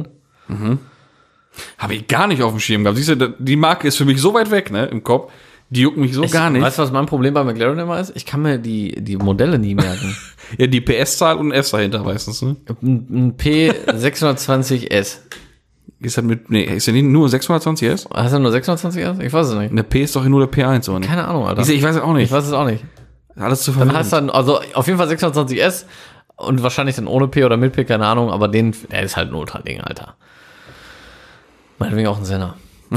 Habe ich gar nicht auf dem Schirm gehabt. Siehst du, die Marke ist für mich so weit weg, ne, im Kopf. Die juckt mich so gar nicht. Weißt du, was mein Problem bei McLaren immer ist? Ich kann mir die, die Modelle nie merken. Ja, die P S-Zahl und ein S dahinter meistens, ne? ein, ein P sechshundertzwanzig S. Ist das mit, nee, ist ja nicht nur sechshundertzwanzig S? Hast du nur sechshundertzwanzig S? Ich weiß es nicht. Eine P ist doch nur der P eins, oder nicht? Keine Ahnung, Alter. Ich, ich weiß es auch Ich nicht. weiß es auch nicht. Alles zu Dann verwirren. heißt dann, also auf jeden Fall sechshundertzwanzig S und wahrscheinlich dann ohne P oder mit P, keine Ahnung, aber den, der ist halt ein Ultra-Ding, Alter. Meinetwegen auch ein Senna.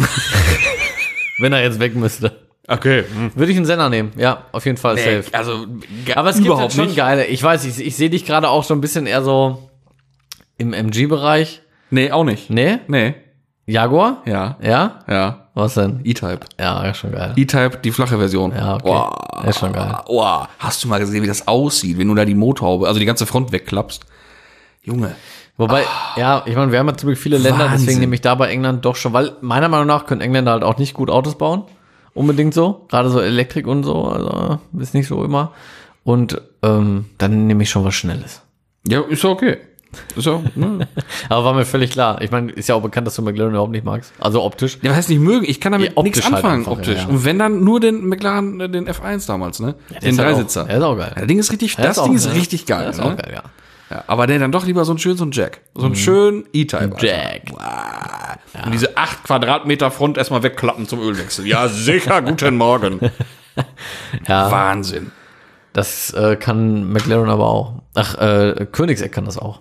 Wenn er jetzt weg müsste. Okay. Würde ich einen Senna nehmen, ja, auf jeden Fall Nee, safe. also, Aber es gibt halt überhaupt schon nicht. geile. Ich weiß, ich, ich sehe dich gerade auch so ein bisschen eher so im M G-Bereich. Nee, auch nicht. Nee? Nee. Jaguar? Ja. Ja? Ja. Was denn? E-Type. Ja, ist schon geil. E-Type, die flache Version. Ja, okay. Boah. Ist schon geil. Boah. Hast du mal gesehen, wie das aussieht, wenn du da die Motorhaube, also die ganze Front wegklappst? Junge. Wobei, ja, ich meine, wir haben ja ziemlich viele Länder, Wahnsinn. deswegen nehme ich da bei England doch schon, weil meiner Meinung nach können Engländer halt auch nicht gut Autos bauen. Unbedingt so. Gerade so Elektrik und so, also ist nicht so immer. Und ähm, dann nehme ich schon was Schnelles. Ja, ist ja okay. Ist ja, ne? Aber war mir völlig klar. Ich meine, ist ja auch bekannt, dass du McLaren überhaupt nicht magst. Also optisch. Ja, was heißt nicht mögen? Ich kann damit Ja, optisch nichts halt anfangen, einfach, optisch. ja, ja. Und wenn dann nur den McLaren, äh, den F eins damals, ne? Der den ist halt Dreisitzer. Auch, der ist auch geil. Ja, das Ding ist richtig, Der das auch, Ding ist ja. richtig geil. Der ist ne? auch geil, ja. Ja, aber der dann doch lieber so ein schön, so ein Jack. So ein schön E-Type. Alter. Jack. Wow. Und diese acht Quadratmeter Front erstmal wegklappen zum Ölwechsel. Ja, sicher, guten Morgen. Ja, Wahnsinn. das äh, kann McLaren aber auch. Ach, äh, Koenigsegg kann das auch.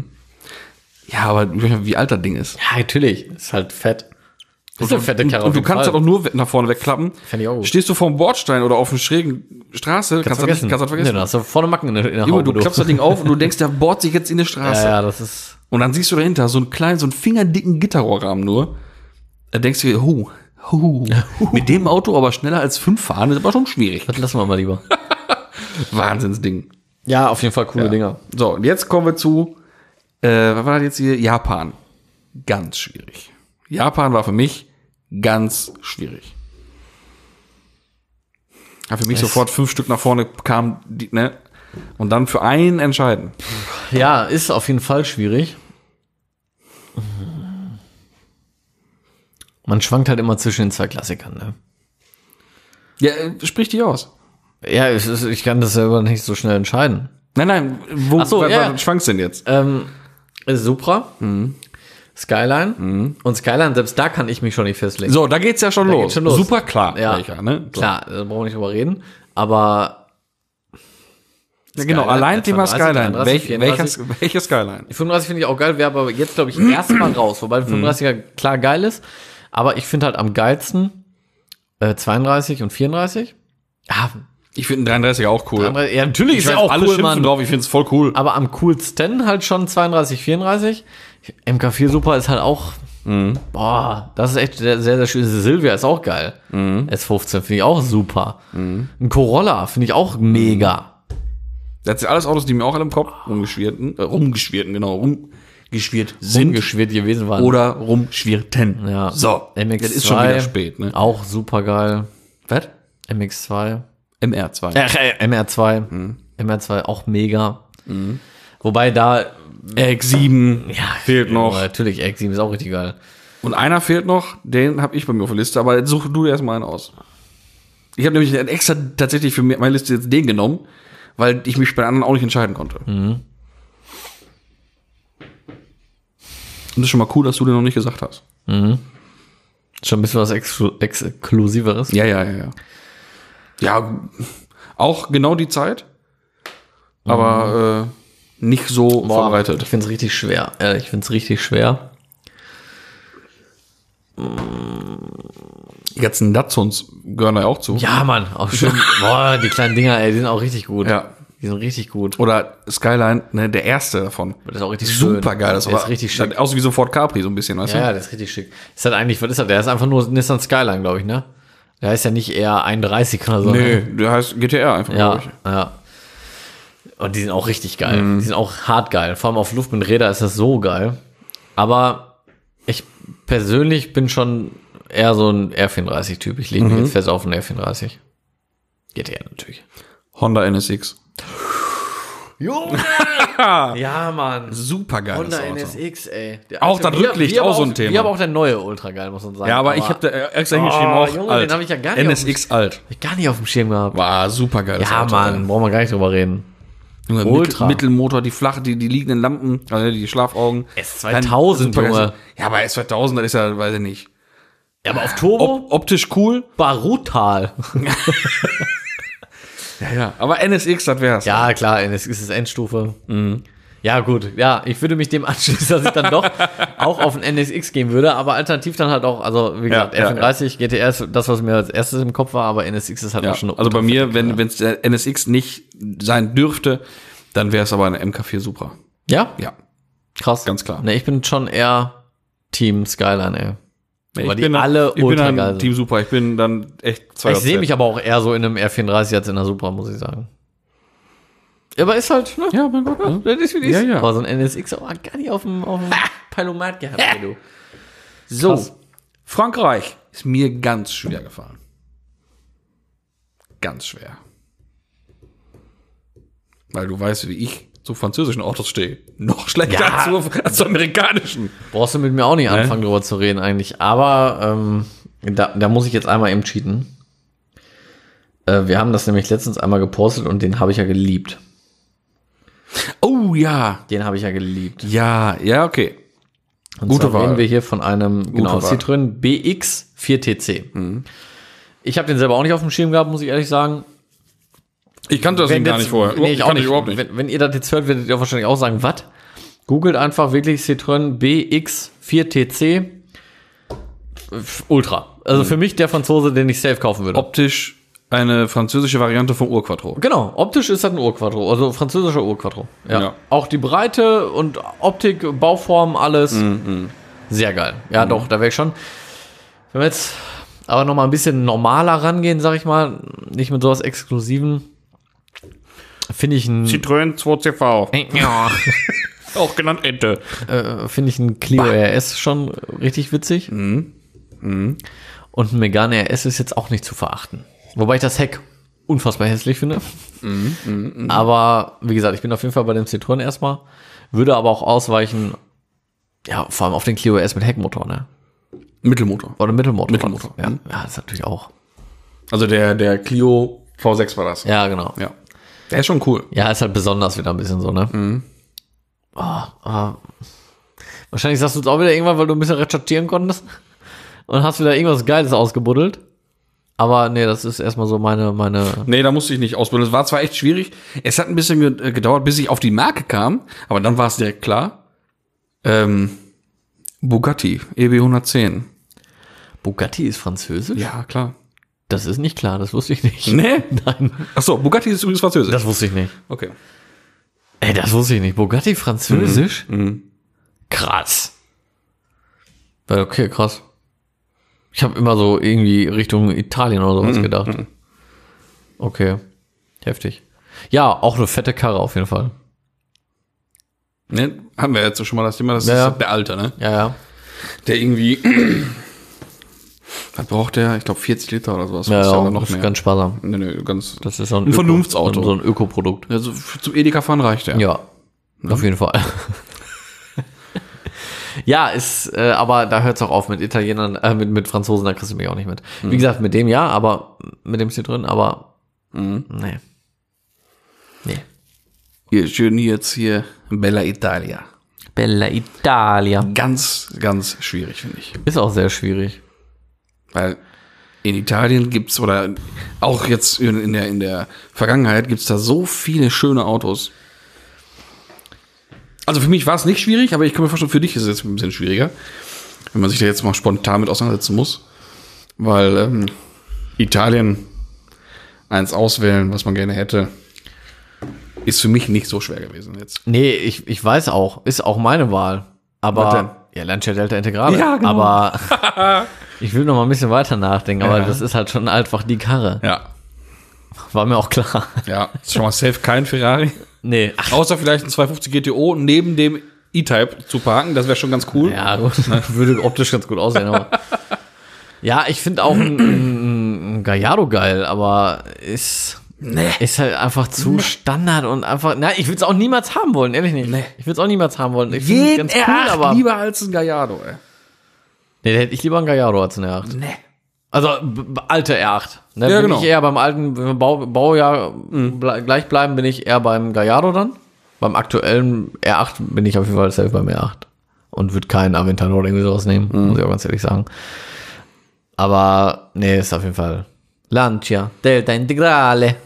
Ja, aber wie alt das Ding ist. Ja, natürlich. Ist halt fett. Ist eine fette Und, Karre. und du kannst das auch nur nach vorne wegklappen. Fänd ich auch gut. Stehst du vor dem Bordstein oder auf einer schrägen Straße, kannst, du das nicht, kannst du das Nee, vergessen. dann hast du vorne Macken in der, in der Junge, Haube. du klappst das Ding auf und du denkst, der bohrt sich jetzt in die Straße. Ja, ja, das ist. Und dann siehst du dahinter so einen kleinen, so einen fingerdicken Gitterrohrrahmen nur. Da denkst du dir, hu, hu, mit dem Auto aber schneller als fünf fahren, ist aber schon schwierig. Das lassen wir mal lieber. Wahnsinnsding. Ja, auf jeden Fall coole Dinger. So, und jetzt kommen wir zu, äh, was war das jetzt hier? Japan. Ganz schwierig. Japan war für mich ganz schwierig. Ja, für mich Es- sofort fünf Stück nach vorne kam, die, ne? Und dann für einen entscheiden. Ja, ist auf jeden Fall schwierig. Man schwankt halt immer zwischen den zwei Klassikern, ne? Ja, äh, sprich die aus. Ja, es ist, ich kann das selber nicht so schnell entscheiden. Nein, nein, wo Ach so, was, ja. was schwankst denn jetzt? Ähm, Supra, Skyline und Skyline, selbst da kann ich mich schon nicht festlegen. So, da geht's ja schon, Da los. geht's schon los. Super klar. Ja, welcher, ne? So. klar, da brauchen wir nicht drüber reden. Aber Ja, genau, Skyline, allein Thema zweiunddreißig, Skyline. dreiunddreißig, Welch, vierunddreißig. welches, welches Skyline? die fünfunddreißig finde ich auch geil, wäre aber jetzt, glaube ich, erstmal raus, wobei der fünfunddreißiger klar geil ist. Aber ich finde halt am geilsten äh, zweiunddreißig und vierunddreißig. Ja, Ich finde einen dreiunddreißiger auch cool. dreiunddreißig, ja natürlich Ich ist weiß, ja auch alle cool, schimpfen Mann. drauf, ich finde es voll cool. Aber am coolsten halt schon zweiunddreißig, vierunddreißig. M K vier Super ist halt auch Mhm. Boah, das ist echt sehr, sehr, sehr schön. Silvia ist auch geil. Mhm. S fünfzehn finde ich auch super. Mhm. Ein Corolla finde ich auch mega. Das sind alles Autos, die mir auch alle im Kopf rumgeschwirrten, äh, rumgeschwirrten, genau, rumgeschwirrt sind. Umgeschwirrt gewesen waren. Oder rumschwirrten. Ja. So, M X zwei. das ist schon wieder spät, ne? Auch super geil. Was? M X zwei. M R zwei. Äh, äh, M R zwei. Mhm. M R zwei auch mega. Mhm. Wobei da X sieben ja, fehlt noch. Natürlich, X sieben ist auch richtig geil. Und einer fehlt noch, den habe ich bei mir auf der Liste, aber jetzt such du erstmal einen aus. Ich habe nämlich extra tatsächlich für meine Liste jetzt den genommen, weil ich mich bei den anderen auch nicht entscheiden konnte. Mhm. Und das ist schon mal cool, dass du den noch nicht gesagt hast. Mhm. Schon ein bisschen was Exklu Exklusiveres. Ja, ja, ja, ja. Ja, auch genau die Zeit, aber äh, nicht so Boah, verbreitet. Ich finde es richtig schwer. Ehrlich, ich finde es richtig schwer. Die ganzen Datsuns gehören da ja auch zu. Ja, Mann, auch schön. Boah, die kleinen Dinger, ey, die sind auch richtig gut. Ja. Die sind richtig gut. Oder Skyline, ne, der erste davon. Das ist auch richtig schön. Super geil. Das Der ist richtig schick. sieht aus wie so Ford Capri so ein bisschen, weißt Ja, du? ja, das ist richtig schick. Ist halt eigentlich, was ist das? Der ist einfach nur Nissan Skyline, glaube ich, ne? Der ist ja nicht eher einunddreißig oder so. Nee, Ne? der heißt G T R einfach, Ja, glaube ich. ja. Und die sind auch richtig geil. Die sind auch hart geil. Vor allem auf Luft mit Räder ist das so geil. Aber ich persönlich bin schon eher so ein R vierunddreißig-Typ. Ich lege mich jetzt fest auf einen R vierunddreißig. G T R natürlich. Honda N S X. Junge! Ja, Mann. Super geiles Honda Auto. N S X, ey. Der Auch alte- das Rücklicht, wir- wir auch aber so ein Thema. Wir aber auch der neue ultra geil, muss man sagen. Ja, aber, ich habe da extra hingeschrieben, Oh, auch Junge, alt. den hab ich ja gar nicht N auf S dem X alt. hab ich gar nicht auf dem Schirm gehabt. War super geiles Ja, Auto. Mann, brauchen wir gar nicht drüber reden. Junge, Ultra. Mittel, Mittelmotor, die flache, die, die liegenden Lampen, also die Schlafaugen. S zweitausend, Super Junge. geil. Ja, aber S zweitausend, das ist ja, weiß ich nicht. Ja, aber auf Turbo? Op optisch cool. Brutal. Ja, ja. Aber N S X, das wär's. Ja, klar, N S X ist Endstufe. Ja, gut. Ja, ich würde mich dem anschließen, dass ich dann doch auch auf den N S X gehen würde, aber alternativ dann halt auch, also wie gesagt, Ja, ja, R fünfunddreißig, G T R ist das, was mir als erstes im Kopf war, aber N S X ist halt Ja, auch schon eine also bei ultra mir, fette wenn Karre. wenn es der N S X nicht sein dürfte, dann wäre es aber eine M K vier Supra. Ja? Ja, Krass. ganz klar. Ne, ich bin schon eher Team Skyline, ey. Ich Weil die bin dann- alle ich bin ultra dann geil sind. Team Supra. Ich bin dann echt zwei Ich sehe mich aber auch eher so in einem R vierunddreißig als in einer Supra, muss ich sagen. Ja, aber ist halt, ne? Ja, mein Gott. Ne? Das ist wie das Ja, ja. Aber so ein N S X auch gar nicht auf dem, auf dem Palomat gehabt, ey, du. So, Krass. Frankreich ist mir ganz schwer gefallen. Ganz schwer. Weil du weißt, wie ich zu französischen Autos stehe. Noch schlechter Ja. als, zu, als zu amerikanischen. Brauchst du mit mir auch nicht anfangen, drüber zu reden eigentlich. Aber ähm, da, da muss ich jetzt einmal eben cheaten. Äh, wir haben das nämlich letztens einmal gepostet und den habe ich ja geliebt. Oh ja. Den habe ich ja geliebt. Ja, ja, okay. Und Gute zwar Wahl. reden wir hier von einem genau, Wahl. Citroën B X vier T C. Ich habe den selber auch nicht auf dem Schirm gehabt, muss ich ehrlich sagen. Ich kannte das Wenn gar jetzt- nicht vorher. Nee, ich auch kannte nicht. überhaupt nicht. Wenn, wenn ihr das jetzt hört, werdet ihr wahrscheinlich auch sagen, was? Googelt einfach wirklich Citroën B X vier T C F- Ultra. Also Mhm. für mich der Franzose, den ich safe kaufen würde. Optisch eine französische Variante vom Urquattro. Genau, optisch ist das ein Urquattro, also französischer Urquattro. Ja. Ja. Auch die Breite und Optik, Bauform, alles. Mhm. Sehr geil. Ja, doch, da wäre ich schon. Wenn wir jetzt aber noch mal ein bisschen normaler rangehen, sag ich mal, nicht mit sowas Exklusiven, finde ich ein Citroën zwei C V. ja, Auch genannt Ente. äh, finde ich ein Clio R S schon richtig witzig. Mhm. Und ein Megane R S ist jetzt auch nicht zu verachten. Wobei ich das Heck unfassbar hässlich finde. Mhm, Aber wie gesagt, ich bin auf jeden Fall bei dem Citroën erstmal. Würde aber auch ausweichen, ja, vor allem auf den Clio R S mit Heckmotor, ne? Mittelmotor. Oder Mittelmotor. Mittelmotor. Ja, Mhm. ja, das ist natürlich auch. Also der, der Clio V sechs war das. Ja, genau. Ja. Der ist schon cool. Ja, ist halt besonders wieder ein bisschen so, ne? Mhm. Oh, aber wahrscheinlich sagst du es auch wieder irgendwann, weil du ein bisschen recherchieren konntest und hast wieder irgendwas Geiles ausgebuddelt. Aber nee, das ist erstmal so meine, meine. Nee, da musste ich nicht ausbilden. Es war zwar echt schwierig. Es hat ein bisschen ge- gedauert, bis ich auf die Marke kam. Aber dann war es direkt klar. Ähm, Bugatti, E B hundertzehn. Bugatti ist französisch? Ja, klar. Das ist nicht klar, das wusste ich nicht. Nee? Nein, Ach so, Bugatti ist übrigens französisch. das wusste ich nicht. okay. Ey, das wusste ich nicht. Bugatti französisch? Mhm. Krass. Weil, okay, krass. Ich habe immer so irgendwie Richtung Italien oder sowas Mhm. gedacht. Okay, heftig. Ja, auch eine fette Karre auf jeden Fall. Ne? Haben wir jetzt schon mal das Thema, das Ja, ist ja. der Alte, ne? Ja, ja. Der irgendwie, was braucht der? Ich glaube vierzig Liter oder sowas. Ja, Kostet ja, aber noch noch mehr. ganz sparsam. Nee, nee, ganz, Das ist so ein, Ein Öko- Vernunftsauto. So ein Ökoprodukt. also für- zum Edeka fahren reicht der. Ja, auf jeden Fall. Ja, ist, äh, aber da hört es auch auf mit Italienern, äh, mit, mit Franzosen, da kriegst du mich auch nicht mit. Wie gesagt, mit dem ja, aber mit dem ist hier drin, aber nee. Nee. Hier, schön jetzt hier Bella Italia. Bella Italia. Ganz, ganz schwierig, finde ich. Ist auch sehr schwierig. Weil in Italien gibt's, oder auch jetzt in, in der, in der Vergangenheit gibt's da so viele schöne Autos. Also für mich war es nicht schwierig, aber ich kann mir vorstellen, für dich ist es jetzt ein bisschen schwieriger, wenn man sich da jetzt mal spontan mit auseinandersetzen muss. Weil ähm, Italien eins auswählen, was man gerne hätte, ist für mich nicht so schwer gewesen jetzt. Nee, ich, ich weiß auch, ist auch meine Wahl. Aber, Was denn? ja, Lancia Delta Integrale. Ja, genau. Aber ich will noch mal ein bisschen weiter nachdenken, aber Ja. das ist halt schon einfach die Karre. Ja, War mir auch klar. ja. Ist schon mal safe kein Ferrari. Nee, ach, Außer vielleicht ein zweihundertfünfzig G T O neben dem E-Type zu parken, das wäre schon ganz cool. ja, gut. Würde optisch ganz gut aussehen, aber. Ja, ich finde auch ein, ein, ein Gallardo geil, aber ist, Nee. ist halt einfach zu Standard und einfach, na, ich würde es auch niemals haben wollen, ehrlich nicht. Nee. Ich würde es auch niemals haben wollen. Ich finde es ganz cool, R acht aber. lieber als ein Gallardo, ey. Nee, da hätte ich lieber einen Gallardo als einen R acht. Nee. Also, b- b- alte R acht. Ne, Ja, bin genau. ich eher beim alten wenn wir Bau, Baujahr ble gleich bleiben, bin ich eher beim Gallardo dann. Beim aktuellen R acht bin ich auf jeden Fall safe beim R acht. Und würde keinen Aventador oder irgendwie sowas nehmen, muss ich auch ganz ehrlich sagen. Aber, nee, ist auf jeden Fall Lancia Delta Integrale.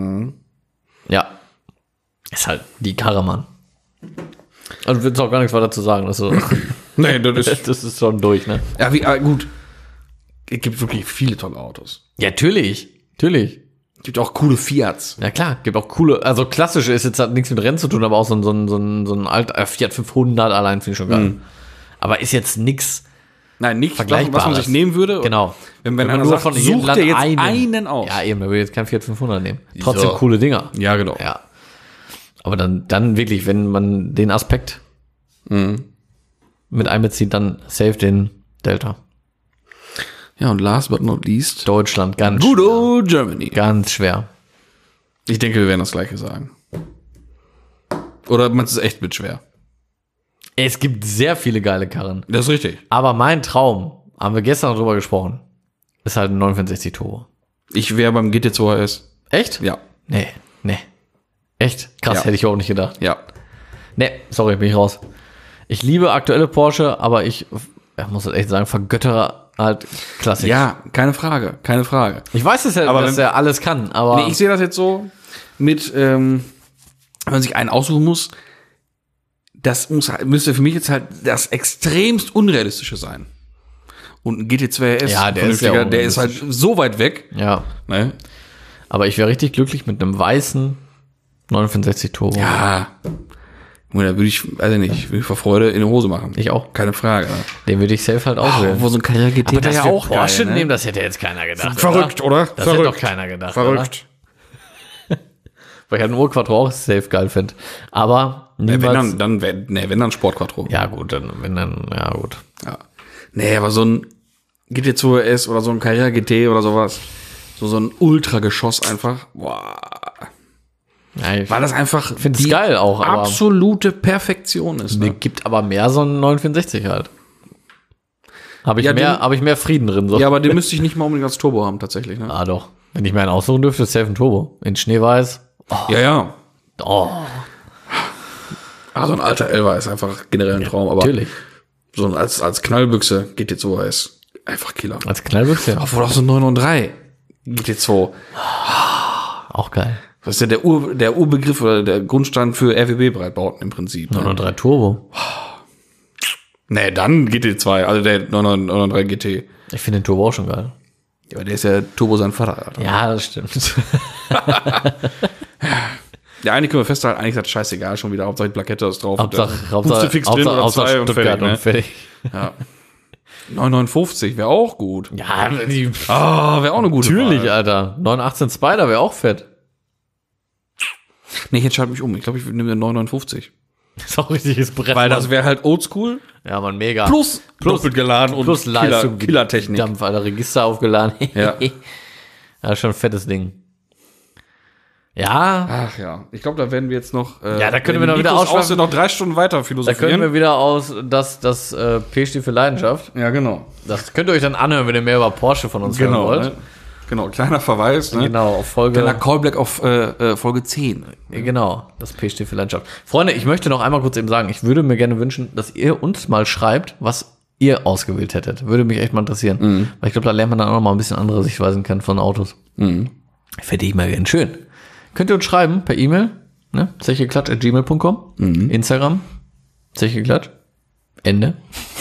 Ja. Ist halt die Karre, Mann. Also willst auch gar nichts weiter zu sagen. Also, Nee, das ist. das ist schon durch, ne? Ja, wie, ah, gut. Es gibt wirklich viele tolle Autos. Ja, natürlich. Natürlich. Es gibt auch coole Fiats. Ja klar, gibt auch coole, also klassische ist jetzt hat nichts mit Rennen zu tun, aber auch so ein, so ein, so ein, so ein alt äh, Fiat fünfhundert allein finde ich schon geil. Aber ist jetzt nix, Nein, nicht, was, was Vergleichbares. man sich nehmen würde. genau. Wenn, wenn, man einer nur sagt, von jedem such Land dir jetzt einen. einen, aus. Ja eben, da würde ich jetzt kein Fiat fünfhundert nehmen. Trotzdem So. coole Dinger. Ja, genau. Ja. Aber dann, dann wirklich, wenn man den Aspekt mit einbezieht, dann safe den Delta. Ja, und last but not least, Deutschland, ganz good schwer. old Germany. Ganz schwer. Ich denke, wir werden das Gleiche sagen. Oder man ist echt mit schwer. Es gibt sehr viele geile Karren. Das ist richtig. Aber mein Traum, haben wir gestern drüber gesprochen, ist halt ein neunhundertfünfundsechzig Turbo. Ich wäre beim G T zwei R S. Echt? Ja. Nee, nee. Echt? Krass, Ja. hätte ich auch nicht gedacht. Ja. Nee, sorry, bin ich raus. Ich liebe aktuelle Porsche, aber ich, ich muss halt echt sagen, vergöttere halt Klassik. Ja, keine Frage. Keine Frage. Ich weiß, dass er, Aber dass wenn- er alles kann, aber Nee, ich sehe das jetzt so mit, ähm, wenn man sich einen aussuchen muss, das muss, halt- müsste für mich jetzt halt das extremst Unrealistische sein. Und ein G T zwei R S, Ja, der ist vernünftiger, ja der ist halt so weit weg. ja. Ne? Aber ich wäre richtig glücklich mit einem weißen neunhundertfünfundsechzig Turbo. Ja. Und da würde ich, weiß ich nicht, würde ich vor Freude in die Hose machen. Ich auch. Keine Frage. Ne? Den würde ich safe halt auswählen. Wo so ein Carrera G T aber das ja wir auch Porsche geil, ne? nehmen, das hätte jetzt keiner gedacht. Verrückt, oder? Das Verrückt. hätte doch keiner gedacht. Verrückt. Oder? Weil ich halt einen Urquattro auch safe geil finde. Aber Ja, wenn niemals. dann, dann, wenn, nee, wenn dann Sportquattro. Ja, gut, dann, wenn dann, ja, gut. Ja. Nee, aber so ein G T zwei R S oder so ein Carrera G T oder sowas, so, so ein Ultrageschoss einfach, boah, Ja, ich weil das einfach find's geil auch, aber- absolute Perfektion ist. mir Ne? gibt aber mehr so ein neunhundertfünfundsechzig halt. Habe ich, Ja, mehr, den- hab ich mehr Frieden drin. So. Ja, aber den müsste ich nicht mal unbedingt als Turbo haben, tatsächlich. Ne? Ah, doch. Wenn ich mir einen aussuchen dürfte, ist safe ein Turbo. In Schneeweiß. Ja, ja. Oh, Also ein alter Elva ist einfach generell ein Traum, aber natürlich. so ein als, als Knallbüchse G T zwei R S, einfach Killer. Als Knallbüchse, ja. Obwohl auch so ein neun null drei G T zwei. Auch geil. Das ist ja der, Ur, der Urbegriff oder der Grundstein für R W B-Breitbauten im Prinzip. Ne? neun null drei Turbo. Nee, dann G T zwei, also der neun null drei G T. Ich finde den Turbo auch schon geil. Ja, aber der ist ja Turbo sein Vater, Alter. Ja, das stimmt. Ja, eigentlich können wir festhalten, eigentlich ist das scheißegal, schon wieder. Hauptsache die Plakette ist drauf. Hauptsache, und der Hauptsache, Puste fix drin Hauptsache, oder Hauptsache zwei und Stuttgart fertig, ne? und fertig. Ja. neun neunundfünfzig wäre auch gut. Ja, die, Ah, wäre auch eine gute natürlich, Wahl. Alter. neun achtzehn Spider wäre auch fett. Nee, ich entscheide mich um. Ich glaube, ich nehme den neun neunundfünfzig. Das ist auch ein richtiges Brett. Weil Mann. das wäre halt oldschool. Ja, man, mega. Plus, Plus- doppelt geladen und Plus Leistung. Killer, Killertechnik. Dampf, Alter, Register aufgeladen. Ja. Ja, schon ein fettes Ding. Ja, Ach ja, ich glaube, da werden wir jetzt noch. Äh, Ja, da können wenn wir die noch wieder Mikros ausschweifen. aus sind, noch drei Stunden weiter da philosophieren. können wir wieder aus, das, das äh, P steht für Leidenschaft. ja, genau. Das könnt ihr euch dann anhören, wenn ihr mehr über Porsche von uns hören Genau. wollt. Ne? Genau, kleiner Verweis. Ne? Genau, auf Folge. Kleiner Callback auf äh, äh, Folge zehn. Genau, das P steht für Leidenschaft. Freunde, ich möchte noch einmal kurz eben sagen, ich würde mir gerne wünschen, dass ihr uns mal schreibt, was ihr ausgewählt hättet. Würde mich echt mal interessieren. Mhm. Weil ich glaube, da lernt man dann auch noch mal ein bisschen andere Sichtweisen kennen von Autos. Mhm. Fände ich mal ganz schön. Könnt ihr uns schreiben per E-Mail, ne? zecheklatsch at gmail punkt com, Mhm. Instagram, zecheklatsch, Ende.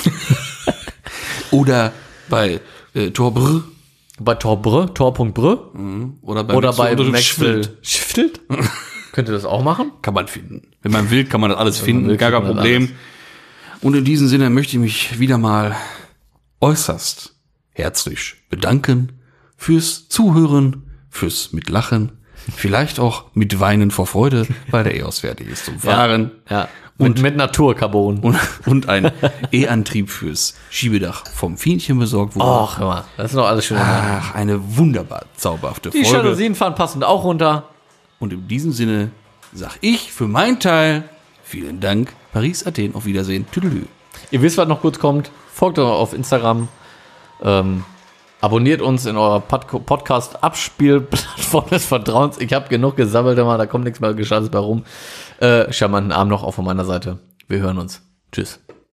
Oder bei äh, Torbrr. Bei Torbrö, tor.brö Oder bei, oder Maxwell bei oder Maxwell Schwild. Schwild. Könnt ihr das auch machen? Kann man finden. Wenn man will, kann man das alles finden. will, Gar kein kriegt man Problem. Und in diesem Sinne möchte ich mich wieder mal äußerst herzlich bedanken fürs Zuhören, fürs Mitlachen, vielleicht auch mit Weinen vor Freude, weil der E-Os fertig ist zum Fahren. Ja. Und mit Naturcarbon. Und, und ein E-Antrieb fürs Schiebedach vom Fienchen besorgt wurde. Och, hör mal, das ist doch alles schön. Ach, eine wunderbar zauberhafte Die Folge. Jalousien fahren passend auch runter. Und in diesem Sinne sag ich für meinen Teil vielen Dank. Paris, Athen, auf Wiedersehen. Tüdelü. Ihr wisst, was noch kurz kommt. Folgt uns auf Instagram. Ähm, abonniert uns in eurer Pod- Podcast-Abspielplattform des Vertrauens. Ich habe genug gesammelt, immer, da kommt nichts mehr Gescheites bei rum. Äh, charmanten Abend noch auch von meiner Seite. Wir hören uns. Tschüss.